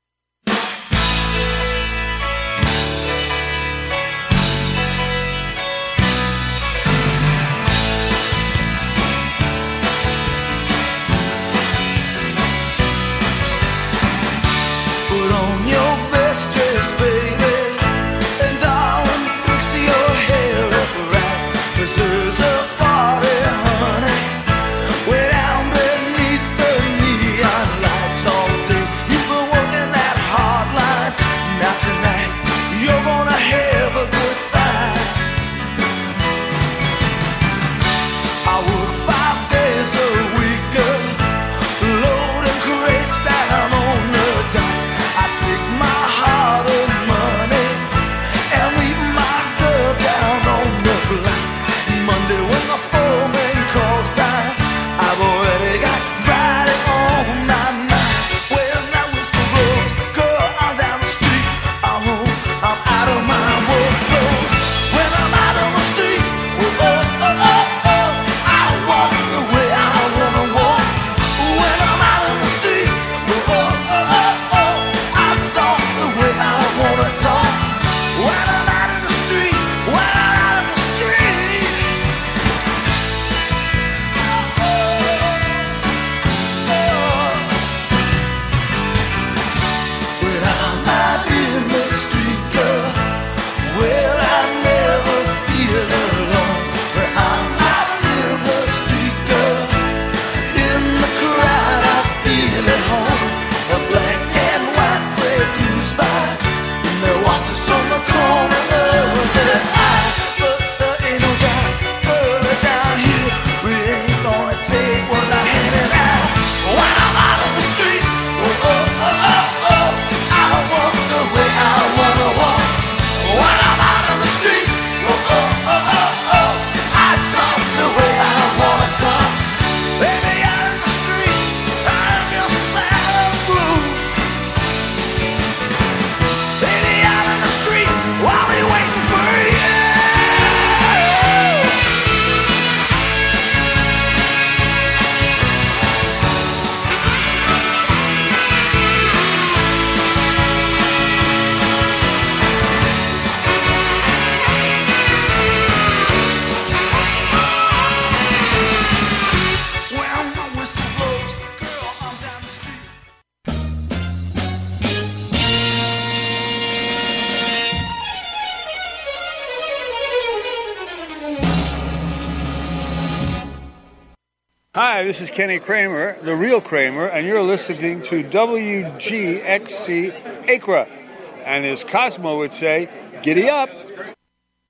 Put on your best dress, baby, and darling, fix your hair up right, 'cause there's a party, honey, way down beneath the neon lights all day. You've been working that hard line, now tonight you're gonna have a good time. I work five days a week, loading crates down on the dock. Take my hard-earned money and leave my girl down on the block. Monday when the foreman calls time, I've already got Friday on my mind. Well, that whistle blows, girl, I'm down the street. I'm home, I'm out of my work clothes. When I'm out on the street, oh, oh, oh, oh, oh, I walk the way I wanna walk. When I'm out on the street, oh, oh, oh, oh, talk the way I wanna talk. When I'm out in the street, when I'm out in the street. Oh, oh. When I'm out in the street, girl, well, I never feel alone. When I'm out in the street, girl, in the crowd I feel at home. A black and white slave cruise by, and they watch us on the corner of their eye. But there ain't no doubt, girl, down here, we ain't gonna take what they're handing out. When I'm out on the street, oh, oh, oh, oh, oh, I walk the way I wanna walk. When I'm out on the street, oh, oh, oh, oh, oh, I talk the way I wanna talk. Baby, out in the street, I'm your sad and blue. Baby, out in the street, while we waiting for you. When my whistle blows, girl, I'm down the street.
Hi, this is Kenny Kramer, the real Kramer, and you're listening to W G X C Acra. And as Cosmo would say, giddy up.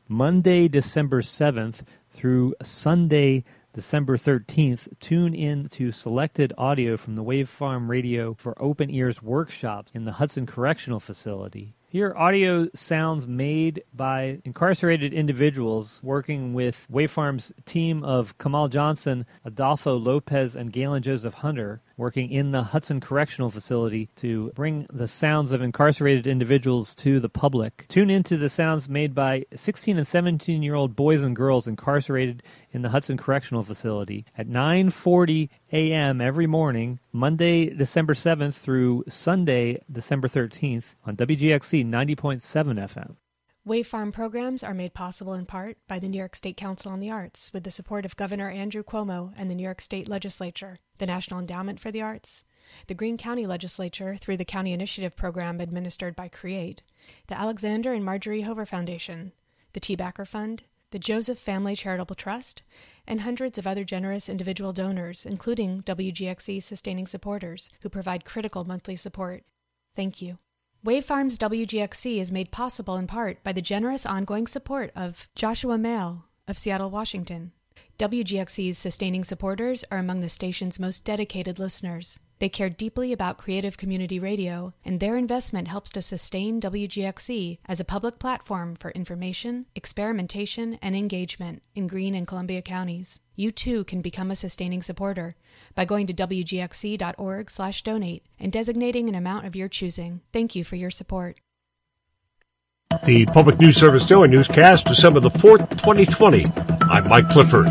Monday, December seventh through Sunday, December thirteenth, tune in to selected audio from the Wave Farm Radio for Open Ears workshops in the Hudson Correctional Facility. Hear audio sounds made by incarcerated individuals working with Wave Farm's team of Kamal Johnson, Adolfo Lopez, and Galen Joseph Hunter, working in the Hudson Correctional Facility to bring the sounds of incarcerated individuals to the public. Tune into the sounds made by sixteen and seventeen-year-old boys and girls incarcerated in the Hudson Correctional Facility at nine forty a.m. every morning, Monday, December seventh through Sunday, December thirteenth on W G X C ninety point seven F M.
Wave Farm programs are made possible in part by the New York State Council on the Arts with the support of Governor Andrew Cuomo and the New York State Legislature, the National Endowment for the Arts, the Greene County Legislature through the County Initiative Program administered by CREATE, the Alexander and Marjorie Hover Foundation, the T. Backer Fund, the Joseph Family Charitable Trust, and hundreds of other generous individual donors, including W G X C sustaining supporters, who provide critical monthly support. Thank you. Wave Farms W G X C is made possible in part by the generous ongoing support of Joshua Mail of Seattle, Washington. W G X C's sustaining supporters are among the station's most dedicated listeners. They care deeply about creative community radio, and their investment helps to sustain W G X C as a public platform for information, experimentation, and engagement in Greene and Columbia counties. You too can become a sustaining supporter by going to W G X C dot org slash donate and designating an amount of your choosing. Thank you for your support.
The Public News Service Daily Newscast, December the fourth, twenty twenty. I'm Mike Clifford.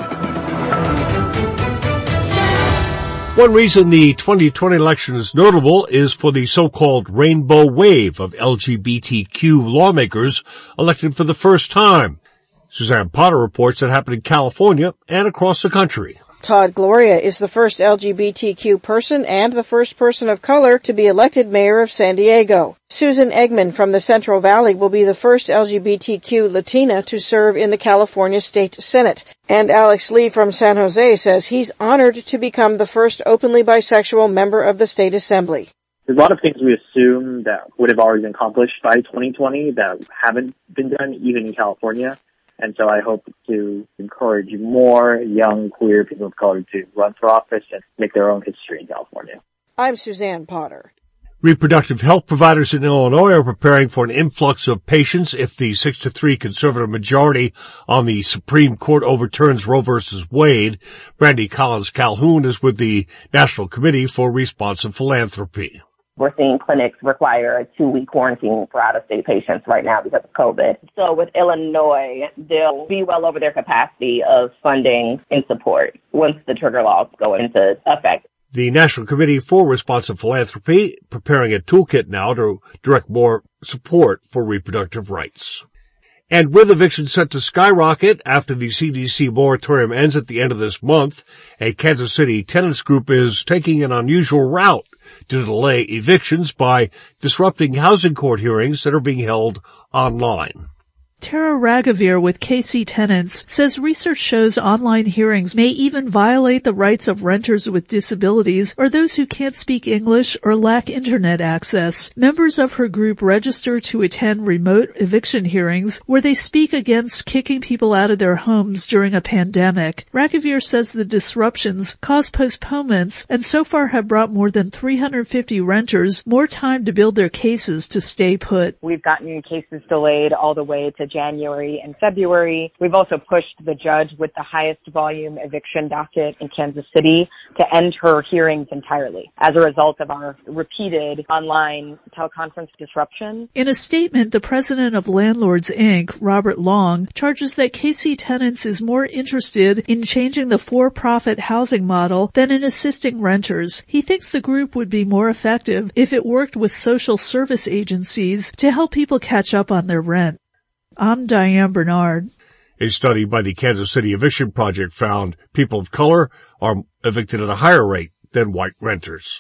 One reason the twenty twenty election is notable is for the so-called rainbow wave of L G B T Q lawmakers elected for the first time. Suzanne Potter reports that happened in California and across the country.
Todd Gloria is the first L G B T Q person and the first person of color to be elected mayor of San Diego. Susan Eggman from the Central Valley will be the first L G B T Q Latina to serve in the California State Senate. And Alex Lee from San Jose says he's honored to become the first openly bisexual member of the state assembly.
There's a lot of things we assume that would have already been accomplished by twenty twenty that haven't been done, even in California. And so I hope to encourage more young queer people of color to run for office and make their own history in California.
I'm Suzanne Potter.
Reproductive health providers in Illinois are preparing for an influx of patients if the six to three conservative majority on the Supreme Court overturns Roe versus Wade. Brandy Collins Calhoun is with the National Committee for Responsive Philanthropy.
We're seeing clinics require a two-week quarantine for out-of-state patients right now because of COVID. So with Illinois, they'll be well over their capacity of funding and support once the trigger laws go into effect.
The National Committee for Responsive Philanthropy preparing a toolkit now to direct more support for reproductive rights. And with evictions set to skyrocket after the C D C moratorium ends at the end of this month, a Kansas City tenants group is taking an unusual route to delay evictions by disrupting housing court hearings that are being held online.
Tara Ragavir with K C Tenants says research shows online hearings may even violate the rights of renters with disabilities or those who can't speak English or lack internet access. Members of her group register to attend remote eviction hearings where they speak against kicking people out of their homes during a pandemic. Ragavir says the disruptions cause postponements and so far have brought more than three hundred fifty renters more time to build their cases to stay put.
We've gotten cases delayed all the way to January and February. We've also pushed the judge with the highest volume eviction docket in Kansas City to end her hearings entirely as a result of our repeated online teleconference disruption.
In a statement, the president of Landlords Incorporated, Robert Long, charges that K C Tenants is more interested in changing the for-profit housing model than in assisting renters. He thinks the group would be more effective if it worked with social service agencies to help people catch up on their rent. I'm Diane Bernard.
A study by the Kansas City Eviction Project found people of color are evicted at a higher rate than white renters.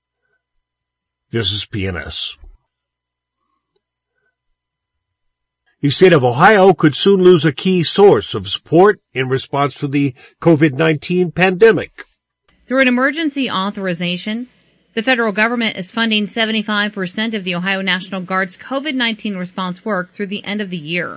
This is P N S. The state of Ohio could soon lose a key source of support in response to the COVID nineteen pandemic.
Through an emergency authorization, the federal government is funding seventy-five percent of the Ohio National Guard's COVID nineteen response work through the end of the year.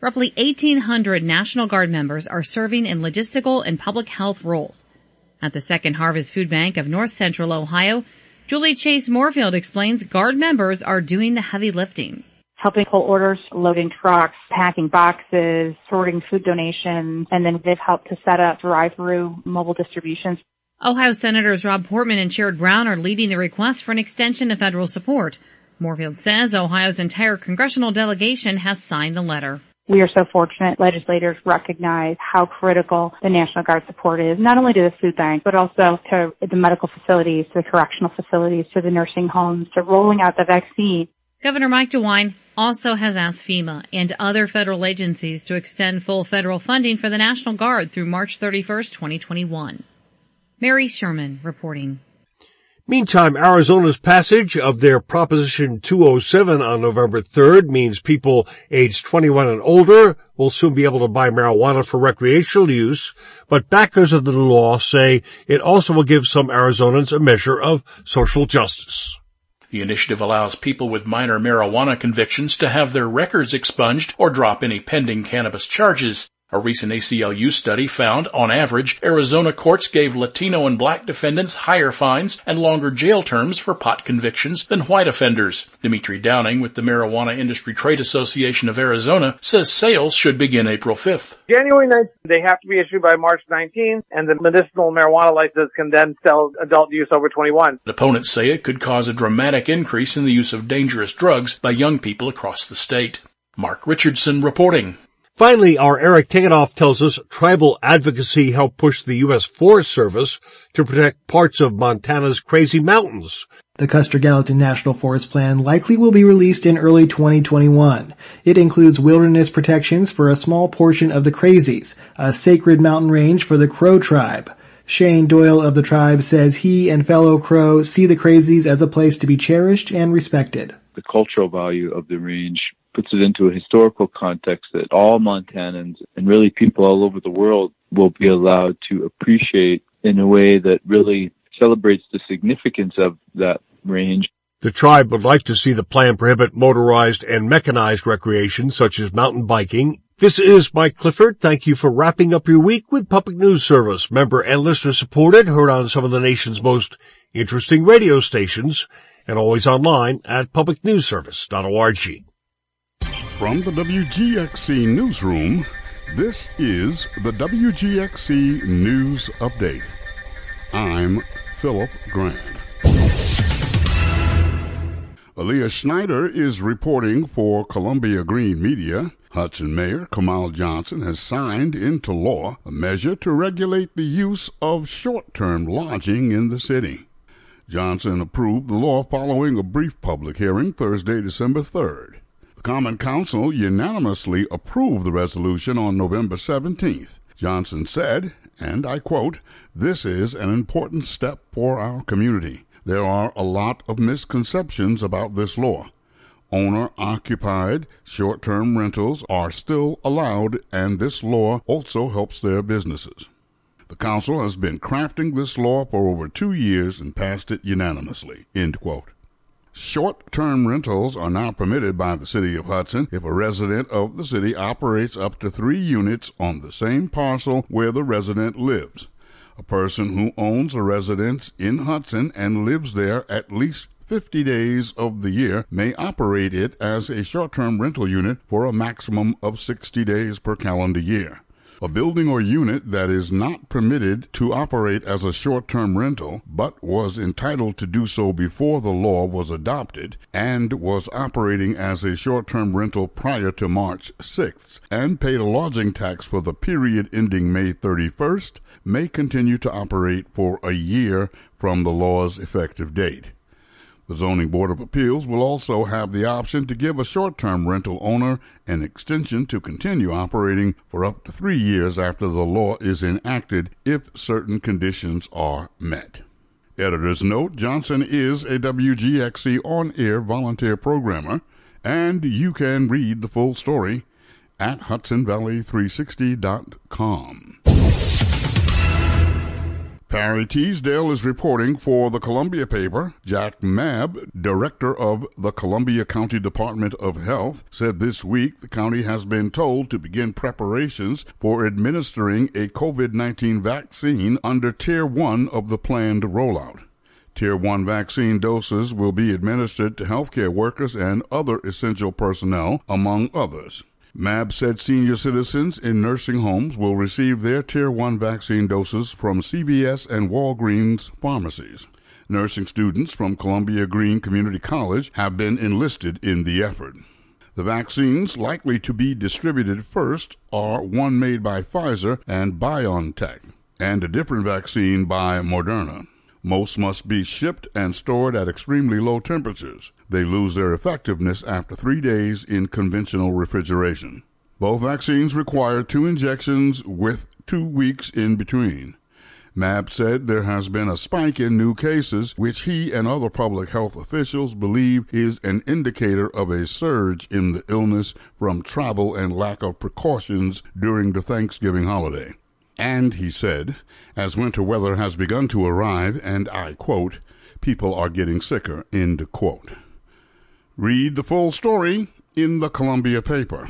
roughly eighteen hundred National Guard members are serving in logistical and public health roles. At the Second Harvest Food Bank of North Central Ohio, Julie Chase Moorfield explains Guard members are doing the heavy lifting.
Helping pull orders, loading trucks, packing boxes, sorting food donations, and then they've helped to set up drive-through mobile distributions.
Ohio Senators Rob Portman and Sherrod Brown are leading the request for an extension of federal support. Moorfield says Ohio's entire congressional delegation has signed the letter.
We are so fortunate legislators recognize how critical the National Guard support is, not only to the food bank, but also to the medical facilities, to the correctional facilities, to the nursing homes, to rolling out the vaccine.
Governor Mike DeWine also has asked FEMA and other federal agencies to extend full federal funding for the National Guard through March thirty-first, twenty twenty-one. Mary Sherman reporting.
Meantime, Arizona's passage of their Proposition two oh seven on November third means people aged twenty-one and older will soon be able to buy marijuana for recreational use, but backers of the law say it also will give some Arizonans a measure of social justice.
The initiative allows people with minor marijuana convictions to have their records expunged or drop any pending cannabis charges. A recent A C L U study found, on average, Arizona courts gave Latino and black defendants higher fines and longer jail terms for pot convictions than white offenders. Dimitri Downing with the Marijuana Industry Trade Association of Arizona says sales should begin April fifth.
January ninth, they have to be issued by March nineteenth, and the medicinal marijuana license can then sell adult use over twenty-one.
Opponents say it could cause a dramatic increase in the use of dangerous drugs by young people across the state. Mark Richardson reporting.
Finally, our Eric Tegenoff tells us tribal advocacy helped push the U S Forest Service to protect parts of Montana's Crazy Mountains.
The Custer-Gallatin National Forest Plan likely will be released in early twenty twenty-one. It includes wilderness protections for a small portion of the Crazies, a sacred mountain range for the Crow tribe. Shane Doyle of the tribe says he and fellow Crow see the Crazies as a place to be cherished and respected.
The cultural value of the range puts it into a historical context that all Montanans and really people all over the world will be allowed to appreciate in a way that really celebrates the significance of that range.
The tribe would like to see the plan prohibit motorized and mechanized recreation such as mountain biking. This is Mike Clifford. Thank you for wrapping up your week with Public News Service. Member and listener supported, heard on some of the nation's most interesting radio stations, and always online at public news service dot org.
From the W G X C Newsroom, this is the W G X C News Update. I'm Philip Grant. Aaliyah Schneider is reporting for Columbia Green Media. Hudson Mayor Kamal Johnson has signed into law a measure to regulate the use of short-term lodging in the city. Johnson approved the law following a brief public hearing Thursday, December third. The Common Council unanimously approved the resolution on November seventeenth. Johnson said, and I quote, "This is an important step for our community. There are a lot of misconceptions about this law. Owner-occupied short-term rentals are still allowed, and this law also helps their businesses." The council has been crafting this law for over two years and passed it unanimously, end quote. Short-term rentals are now permitted by the City of Hudson if a resident of the city operates up to three units on the same parcel where the resident lives. A person who owns a residence in Hudson and lives there at least fifty days of the year may operate it as a short-term rental unit for a maximum of sixty days per calendar year. A building or unit that is not permitted to operate as a short-term rental but was entitled to do so before the law was adopted and was operating as a short-term rental prior to March sixth and paid a lodging tax for the period ending May thirty-first may continue to operate for a year from the law's effective date. The Zoning Board of Appeals will also have the option to give a short-term rental owner an extension to continue operating for up to three years after the law is enacted if certain conditions are met. Editor's note, Johnson is a W G X C on-air volunteer programmer, and you can read the full story at hudson valley three sixty dot com. Perry Teasdale is reporting for the Columbia paper. Jack Mabb, director of the Columbia County Department of Health, said this week the county has been told to begin preparations for administering a COVID nineteen vaccine under Tier one of the planned rollout. Tier one vaccine doses will be administered to healthcare workers and other essential personnel, among others. Mabb said senior citizens in nursing homes will receive their Tier one vaccine doses from C V S and Walgreens pharmacies. Nursing students from Columbia Green Community College have been enlisted in the effort. The vaccines likely to be distributed first are one made by Pfizer and BioNTech, and a different vaccine by Moderna. Most must be shipped and stored at extremely low temperatures. They lose their effectiveness after three days in conventional refrigeration. Both vaccines require two injections with two weeks in between. Mabb said there has been a spike in new cases, which he and other public health officials believe is an indicator of a surge in the illness from travel and lack of precautions during the Thanksgiving holiday. And, he said, as winter weather has begun to arrive, and I quote, people are getting sicker, end quote. Read the full story in the Columbia paper.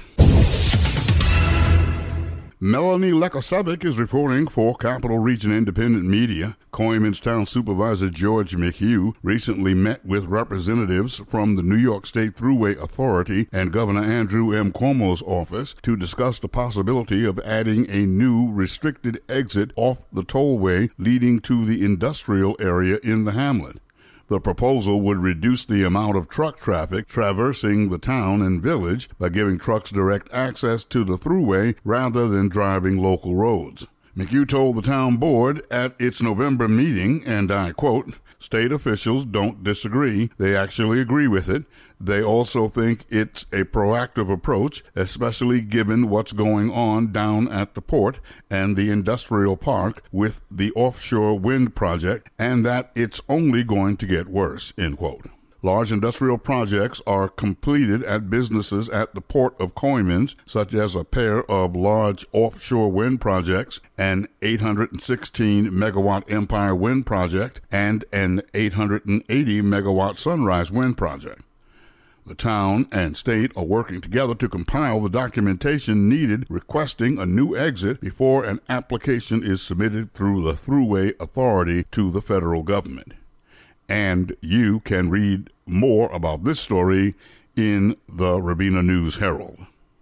Melanie Lekosavic is reporting for Capital Region Independent Media. Coyman's Town Supervisor George McHugh recently met with representatives from the New York State Thruway Authority and Governor Andrew M. Cuomo's office to discuss the possibility of adding a new restricted exit off the tollway leading to the industrial area in the hamlet. The proposal would reduce the amount of truck traffic traversing the town and village by giving trucks direct access to the thruway rather than driving local roads. McHugh told the town board at its November meeting, and I quote, state officials don't disagree. They actually agree with it. They also think it's a proactive approach, especially given what's going on down at the port and the industrial park with the offshore wind project, and that it's only going to get worse, end quote. Large industrial projects are completed at businesses at the Port of Coymans, such as a pair of large offshore wind projects, an eight hundred sixteen megawatt Empire Wind project, and an eight hundred eighty megawatt Sunrise Wind project. The town and state are working together to compile the documentation needed requesting a new exit before an application is submitted through the Thruway Authority to the federal government. And you can read more about this story in the Rabina News Herald.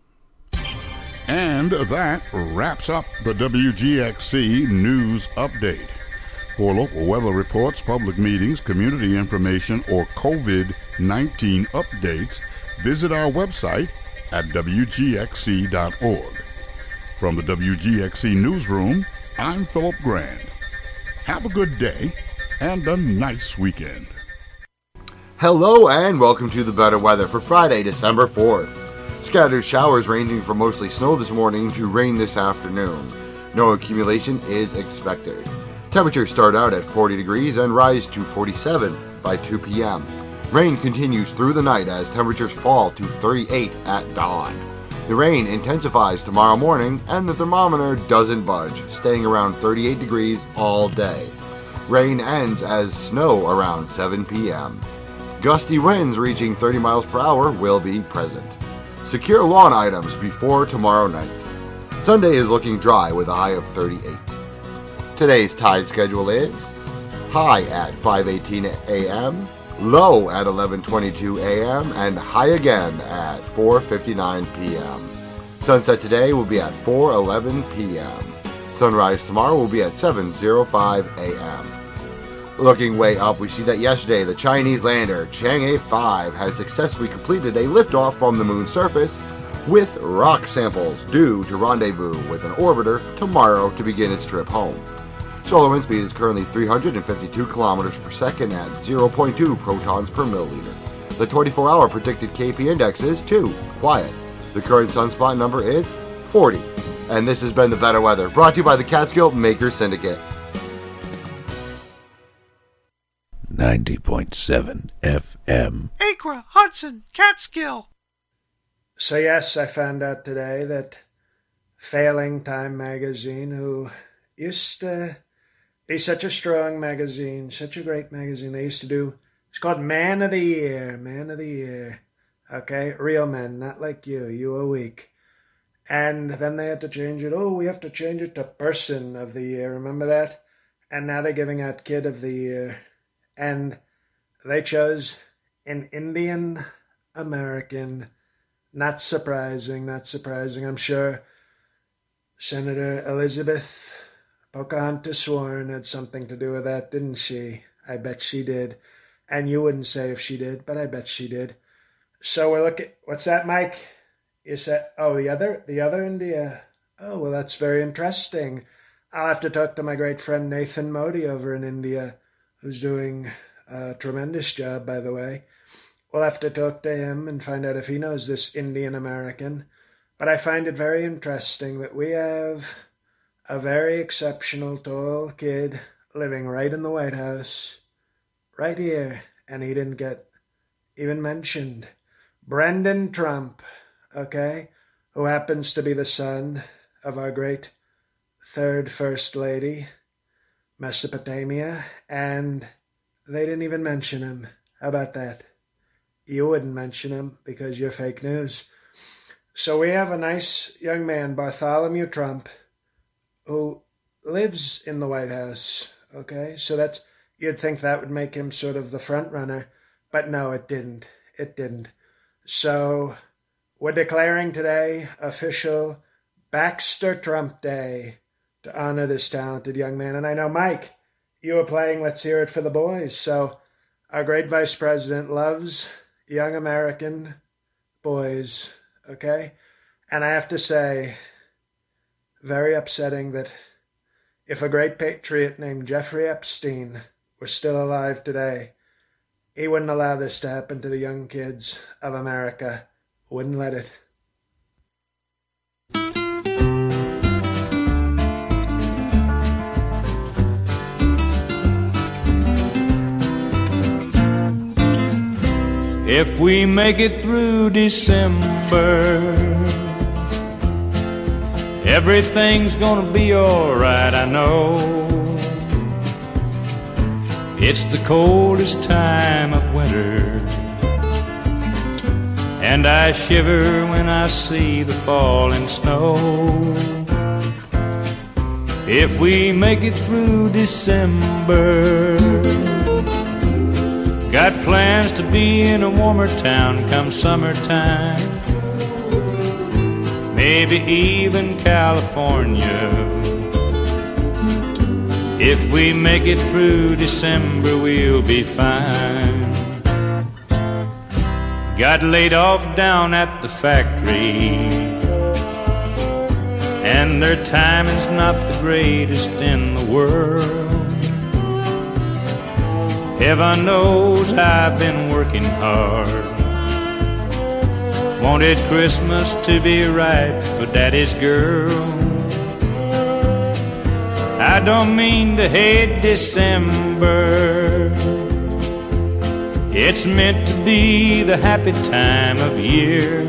And that wraps up the W G X C News Update. For local weather reports, public meetings, community information, or COVID nineteen updates, visit our website at W G X C dot org. From the W G X C Newsroom, I'm Philip Grand. Have a good day and a nice weekend.
Hello and welcome to the Better Weather for Friday, December fourth. Scattered showers ranging from mostly snow this morning to rain this afternoon. No accumulation is expected. Temperatures start out at forty degrees and rise to forty-seven by two p.m. Rain continues through the night as temperatures fall to thirty-eight at dawn. The rain intensifies tomorrow morning and the thermometer doesn't budge, staying around thirty-eight degrees all day. Rain ends as snow around seven p.m. Gusty winds reaching thirty miles per hour will be present. Secure lawn items before tomorrow night. Sunday is looking dry with a high of thirty-eight. Today's tide schedule is high at five eighteen a.m., low at eleven twenty-two a.m., and high again at four fifty-nine p.m. Sunset today will be at four eleven p.m. Sunrise tomorrow will be at seven oh five a.m. Looking way up, we see that yesterday the Chinese lander Chang'e five has successfully completed a liftoff from the moon's surface with rock samples due to rendezvous with an orbiter tomorrow to begin its trip home. Solar wind speed is currently three hundred fifty-two kilometers per second at zero point two protons per milliliter. The twenty-four hour predicted K P index is two, quiet. The current sunspot number is forty. And this has been the Better Weather, brought to you by the Catskill Maker Syndicate.
ninety point seven F M.
Acra, Hudson, Catskill.
So yes, I found out today that Failing Time magazine, who used to be such a strong magazine, such a great magazine. They used to do, it's called Man of the Year, Man of the Year. Okay, real men, not like you. You are weak. And then they had to change it. Oh, we have to change it to Person of the Year. Remember that? And now they're giving out Kid of the Year. And they chose an Indian American. Not surprising, not surprising. I'm sure Senator Elizabeth Pocahontas Warren had something to do with that, didn't she? I bet she did. And you wouldn't say if she did, but I bet she did. So we're looking, what's that, Mike? You said, oh, the other, the other India. Oh, well, that's very interesting. I'll have to talk to my great friend Nathan Modi over in India, who's doing a tremendous job, by the way. We'll have to talk to him and find out if he knows this Indian American. But I find it very interesting that we have a very exceptional tall kid living right in the White House, right here, and he didn't get even mentioned. Brendan Trump, okay, who happens to be the son of our great third First Lady, Mesopotamia, and they didn't even mention him. How about that? You wouldn't mention him because you're fake news. So we have a nice young man, Bartholomew Trump, who lives in the White House, okay? So that's, you'd think that would make him sort of the front runner, but no, it didn't. It didn't. So we're declaring today official Baxter Trump Day to honor this talented young man. And I know, Mike, you were playing Let's Hear It for the Boys. So our great vice president loves young American boys, okay? And I have to say, very upsetting that if a great patriot named Jeffrey Epstein were still alive today, he wouldn't allow this to happen to the young kids of America. Wouldn't let it.
If we make it through December, everything's gonna be alright, I know. It's the coldest time of winter, and I shiver when I see the falling snow. If we make it through December, got plans to be in a warmer town come summertime, maybe even California. If we make it through December, we'll be fine. Got laid off down at the factory, and their timing's not the greatest in the world. Heaven knows I've been working hard, wanted Christmas to be right for Daddy's girl. I don't mean to hate December, it's meant to be the happy time of year.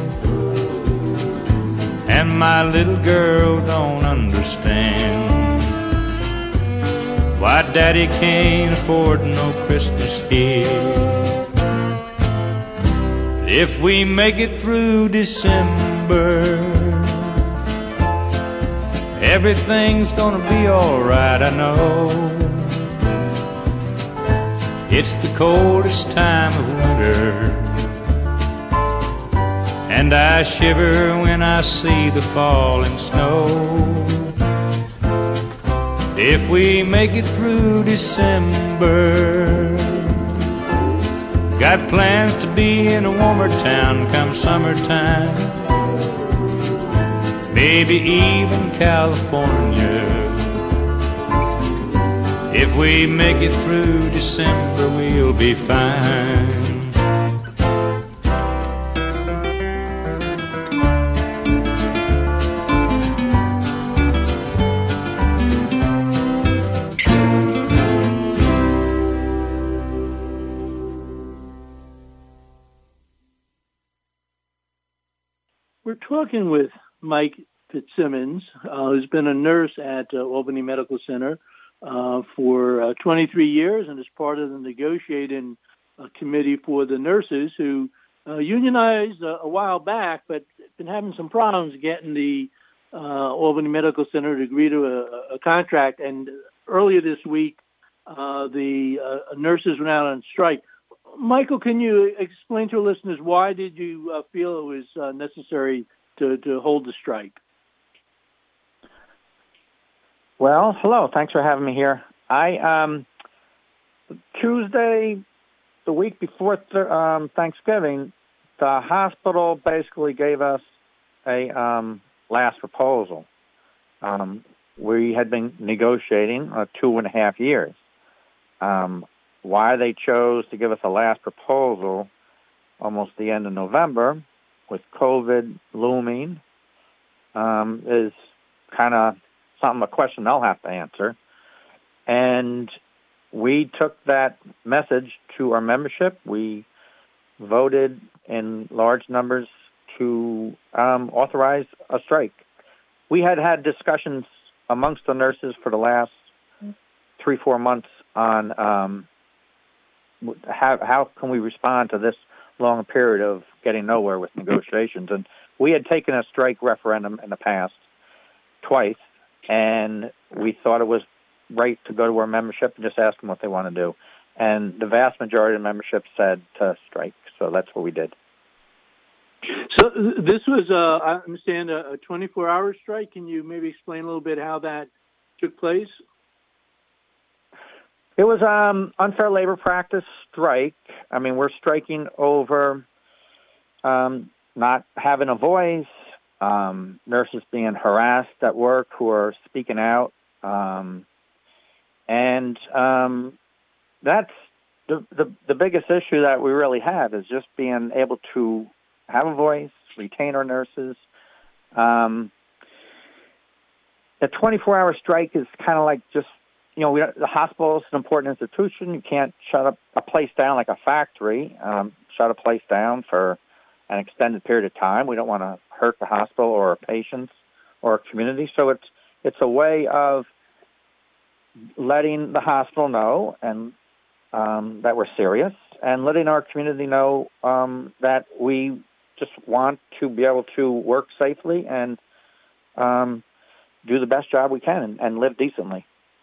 And my little girl don't understand why Daddy can't afford no Christmas here. If we make it through December, everything's gonna be alright, I know. It's the coldest time of winter, and I shiver when I see the falling snow. If we make it through December, got plans to be in a warmer town come summertime, maybe even California. If we make it through December, we'll be fine.
We're talking with Mike Fitzsimmons, uh, who's been a nurse at uh, Albany Medical Center uh, for uh, twenty-three years and is part of the negotiating uh, committee for the nurses who uh, unionized uh, a while back, but been having some problems getting the uh, Albany Medical Center to agree to a, a contract. And earlier this week, uh, the uh, nurses went out on strike. Michael, can you explain to our listeners why did you uh, feel it was uh, necessary to, to hold the strike?
Well, hello. Thanks for having me here. I um, Tuesday, the week before th- um, Thanksgiving, the hospital basically gave us a um, last proposal. Um, we had been negotiating uh, two and a half years. Um, why they chose to give us a last proposal almost the end of November with COVID looming um, is kind of something, a question they'll have to answer. And we took that message to our membership. We voted in large numbers to um, authorize a strike. We had had discussions amongst the nurses for the last three, four months on um, how, how can we respond to this long period of getting nowhere with negotiations. And we had taken a strike referendum in the past twice, and we thought it was right to go to our membership and just ask them what they want to do. And the vast majority of the membership said to strike, so that's what we did.
So this was, uh, I understand, a twenty-four hour strike. Can you maybe explain a little bit how that took place?
It was um unfair labor practice strike. I mean, we're striking over um, not having a voice, um, nurses being harassed at work who are speaking out. Um, and um, that's the, the the biggest issue that we really have is just being able to have a voice, retain our nurses. Um, a twenty-four hour strike is kind of like just, you know, we, the hospital is an important institution. You can't shut up a place down like a factory, um, shut a place down for an extended period of time. We don't want to hurt the hospital or our patients or our community. So it's it's a way of letting the hospital know and um, that we're serious, and letting our community know um, that we just want to be able to work safely and um, do the best job we can and, and live decently.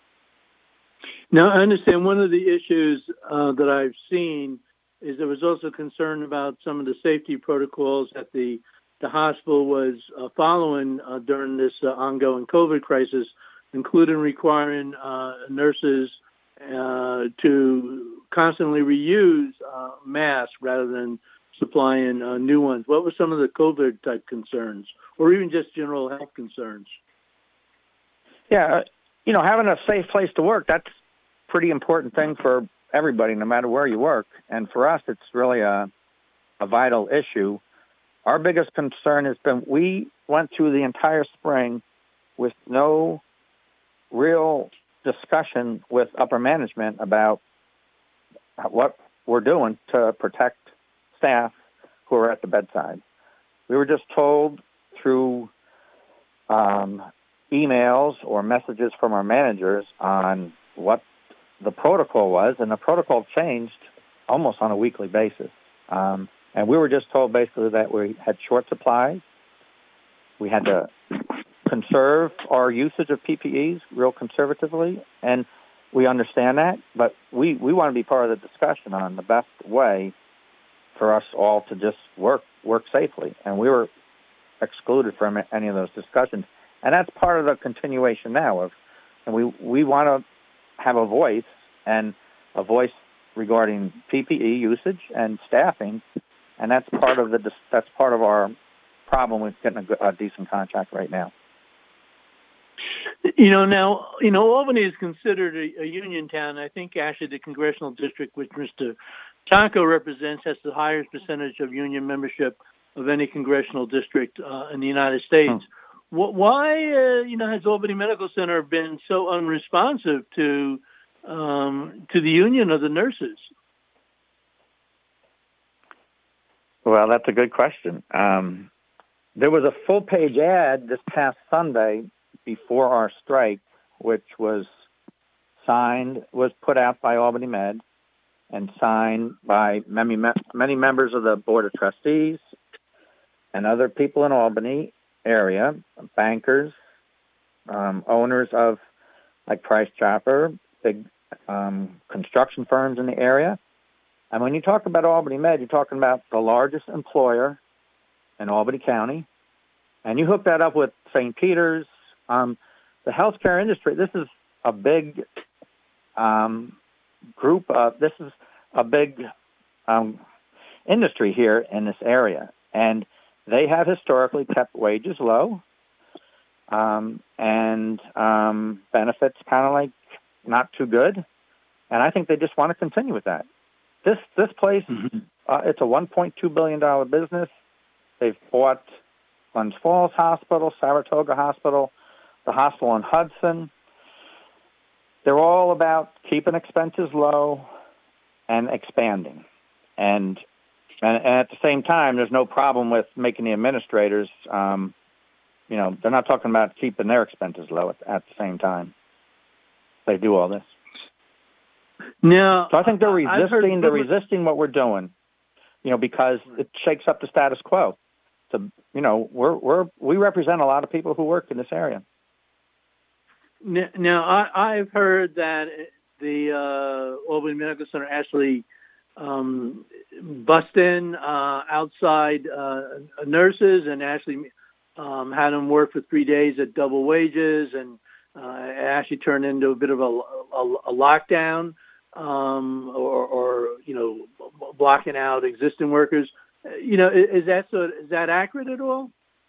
Now, I understand one of the issues uh, that I've seen is there was also concern about some of the safety protocols that the the hospital was uh, following uh, during this uh, ongoing COVID crisis, including requiring uh, nurses uh, to constantly reuse uh, masks rather than supplying uh, new ones. What were some of the COVID type concerns, or even just general health concerns?
Yeah, you know, having a safe place to work, that's a pretty important thing for everybody, no matter where you work. And for us, it's really a, a vital issue. Our biggest concern has been we went through the entire spring with no real discussion with upper management about what we're doing to protect staff who are at the bedside. We were just told through um, emails or messages from our managers on what the protocol was, and the protocol changed almost on a weekly basis. Um, and we were just told basically that we had short supplies. We had to conserve our usage of P P Es real conservatively, and we understand that, but we, we want to be part of the discussion on the best way for us all to just work work safely. And we were excluded from any of those discussions. And that's part of the continuation now of, and we, we want to have a voice, and a voice regarding P P E usage and staffing, and that's part of the that's part of our problem with getting a, a decent contract right now.
You know, now, you know, Albany is considered a, a union town. I think actually the congressional district, which Mister Tonko represents, has the highest percentage of union membership of any congressional district uh, in the United States. Hmm. Why, uh, you know, has Albany Medical Center been so unresponsive to um, to the union of the nurses?
Well, that's a good question. Um, there was a full-page ad this past Sunday before our strike, which was signed, was put out by Albany Med and signed by many, many members of the Board of Trustees and other people in Albany area, bankers, um, owners of like Price Chopper, big um, construction firms in the area. And when you talk about Albany Med, you're talking about the largest employer in Albany County. And you hook that up with Saint Peter's, um, the healthcare industry. This is a big um, group of, this is a big um, industry here in this area. And they have historically kept wages low um, and um, benefits kind of like not too good. And I think they just want to continue with that. This this place, mm-hmm. uh, it's a one point two billion dollars business. They've bought Glens Falls Hospital, Saratoga Hospital, the hospital in Hudson. They're all about keeping expenses low and expanding. And, and, and at the same time, there's no problem with making the administrators, um, you know, they're not talking about keeping their expenses low at, at the same time. They do all this.
Now,
so I think they're resisting.
Heard-
they're resisting what we're doing, you know, because it shakes up the status quo. So, you know, we're we're we represent a lot of people who work in this area.
Now, I, I've heard that the uh, Albany Medical Center actually um, bust in uh, outside uh, nurses and actually um, had them work for three days at double wages, and uh, it actually turned into a bit of a, a, a lockdown. Um, or, or, you know, blocking out existing workers. You know, is, is that so? Is that accurate at all?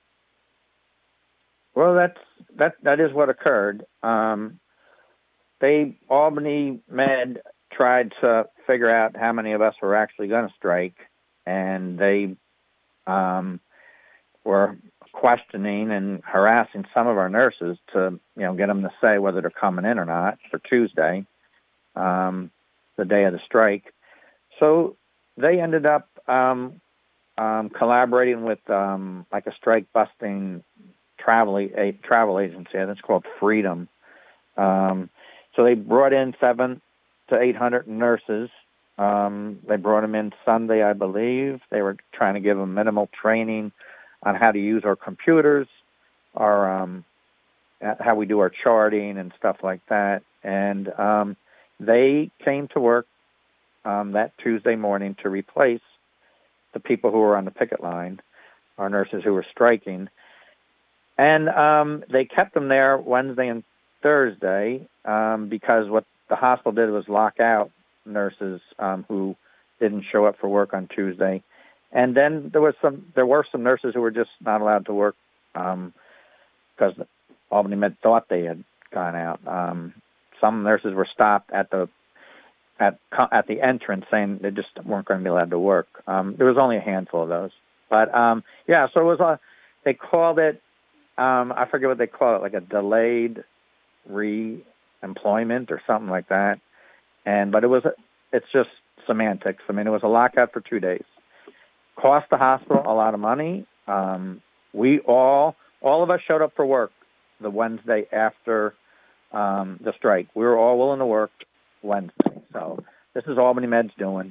Well, that's that that is what occurred. Um, they Albany Med tried to figure out how many of us were actually going to strike, and they um, were questioning and harassing some of our nurses to, you know, get them to say whether they're coming in or not for Tuesday. Um, the day of the strike. So they ended up um, um, collaborating with um, like a strike-busting travel, a travel agency. I think it's called Freedom. Um, so they brought in seven to eight hundred nurses. Um, they brought them in Sunday, I believe. They were trying to give them minimal training on how to use our computers, our um, how we do our charting and stuff like that. And um, they came to work um, that Tuesday morning to replace the people who were on the picket line, our nurses who were striking. And um, they kept them there Wednesday and Thursday um, because what the hospital did was lock out nurses um, who didn't show up for work on Tuesday. And then there was some, there were some nurses who were just not allowed to work um, because Albany Med thought they had gone out. Um, Some nurses were stopped at the at at the entrance, saying they just weren't going to be allowed to work. Um, there was only a handful of those, but um, yeah. So it was a. They called it. Um, I forget what they call it, like a delayed re-employment or something like that. And but it was. A, it's just semantics. I mean, it was a lockout for two days. Cost the hospital a lot of money. Um, we all all of us showed up for work the Wednesday after. Um, the strike. We were all willing to work Wednesday. So this is Albany Med's doing,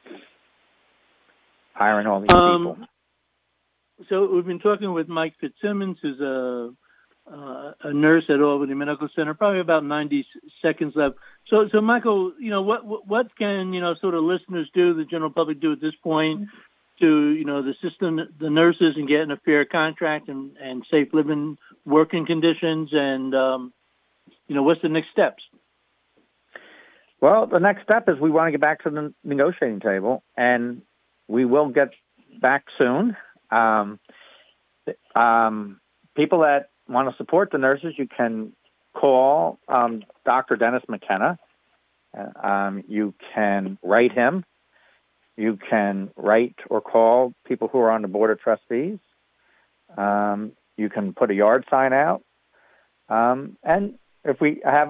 hiring all these
um,
people.
So we've been talking with Mike Fitzsimmons, who's a, uh, a nurse at Albany Medical Center, probably about ninety seconds left. So, so Michael, you know, what, what can, you know, sort of listeners do, the general public do at this point to, you know, the system, the nurses and getting a fair contract and, and safe living working conditions and, um, you know, what's the next steps?
Well, the next step is we want to get back to the negotiating table, and we will get back soon. Um, um, people that want to support the nurses, you can call um, Doctor Dennis McKenna. Uh, um, you can write him. You can write or call people who are on the Board of Trustees. Um, you can put a yard sign out. Um, and if we have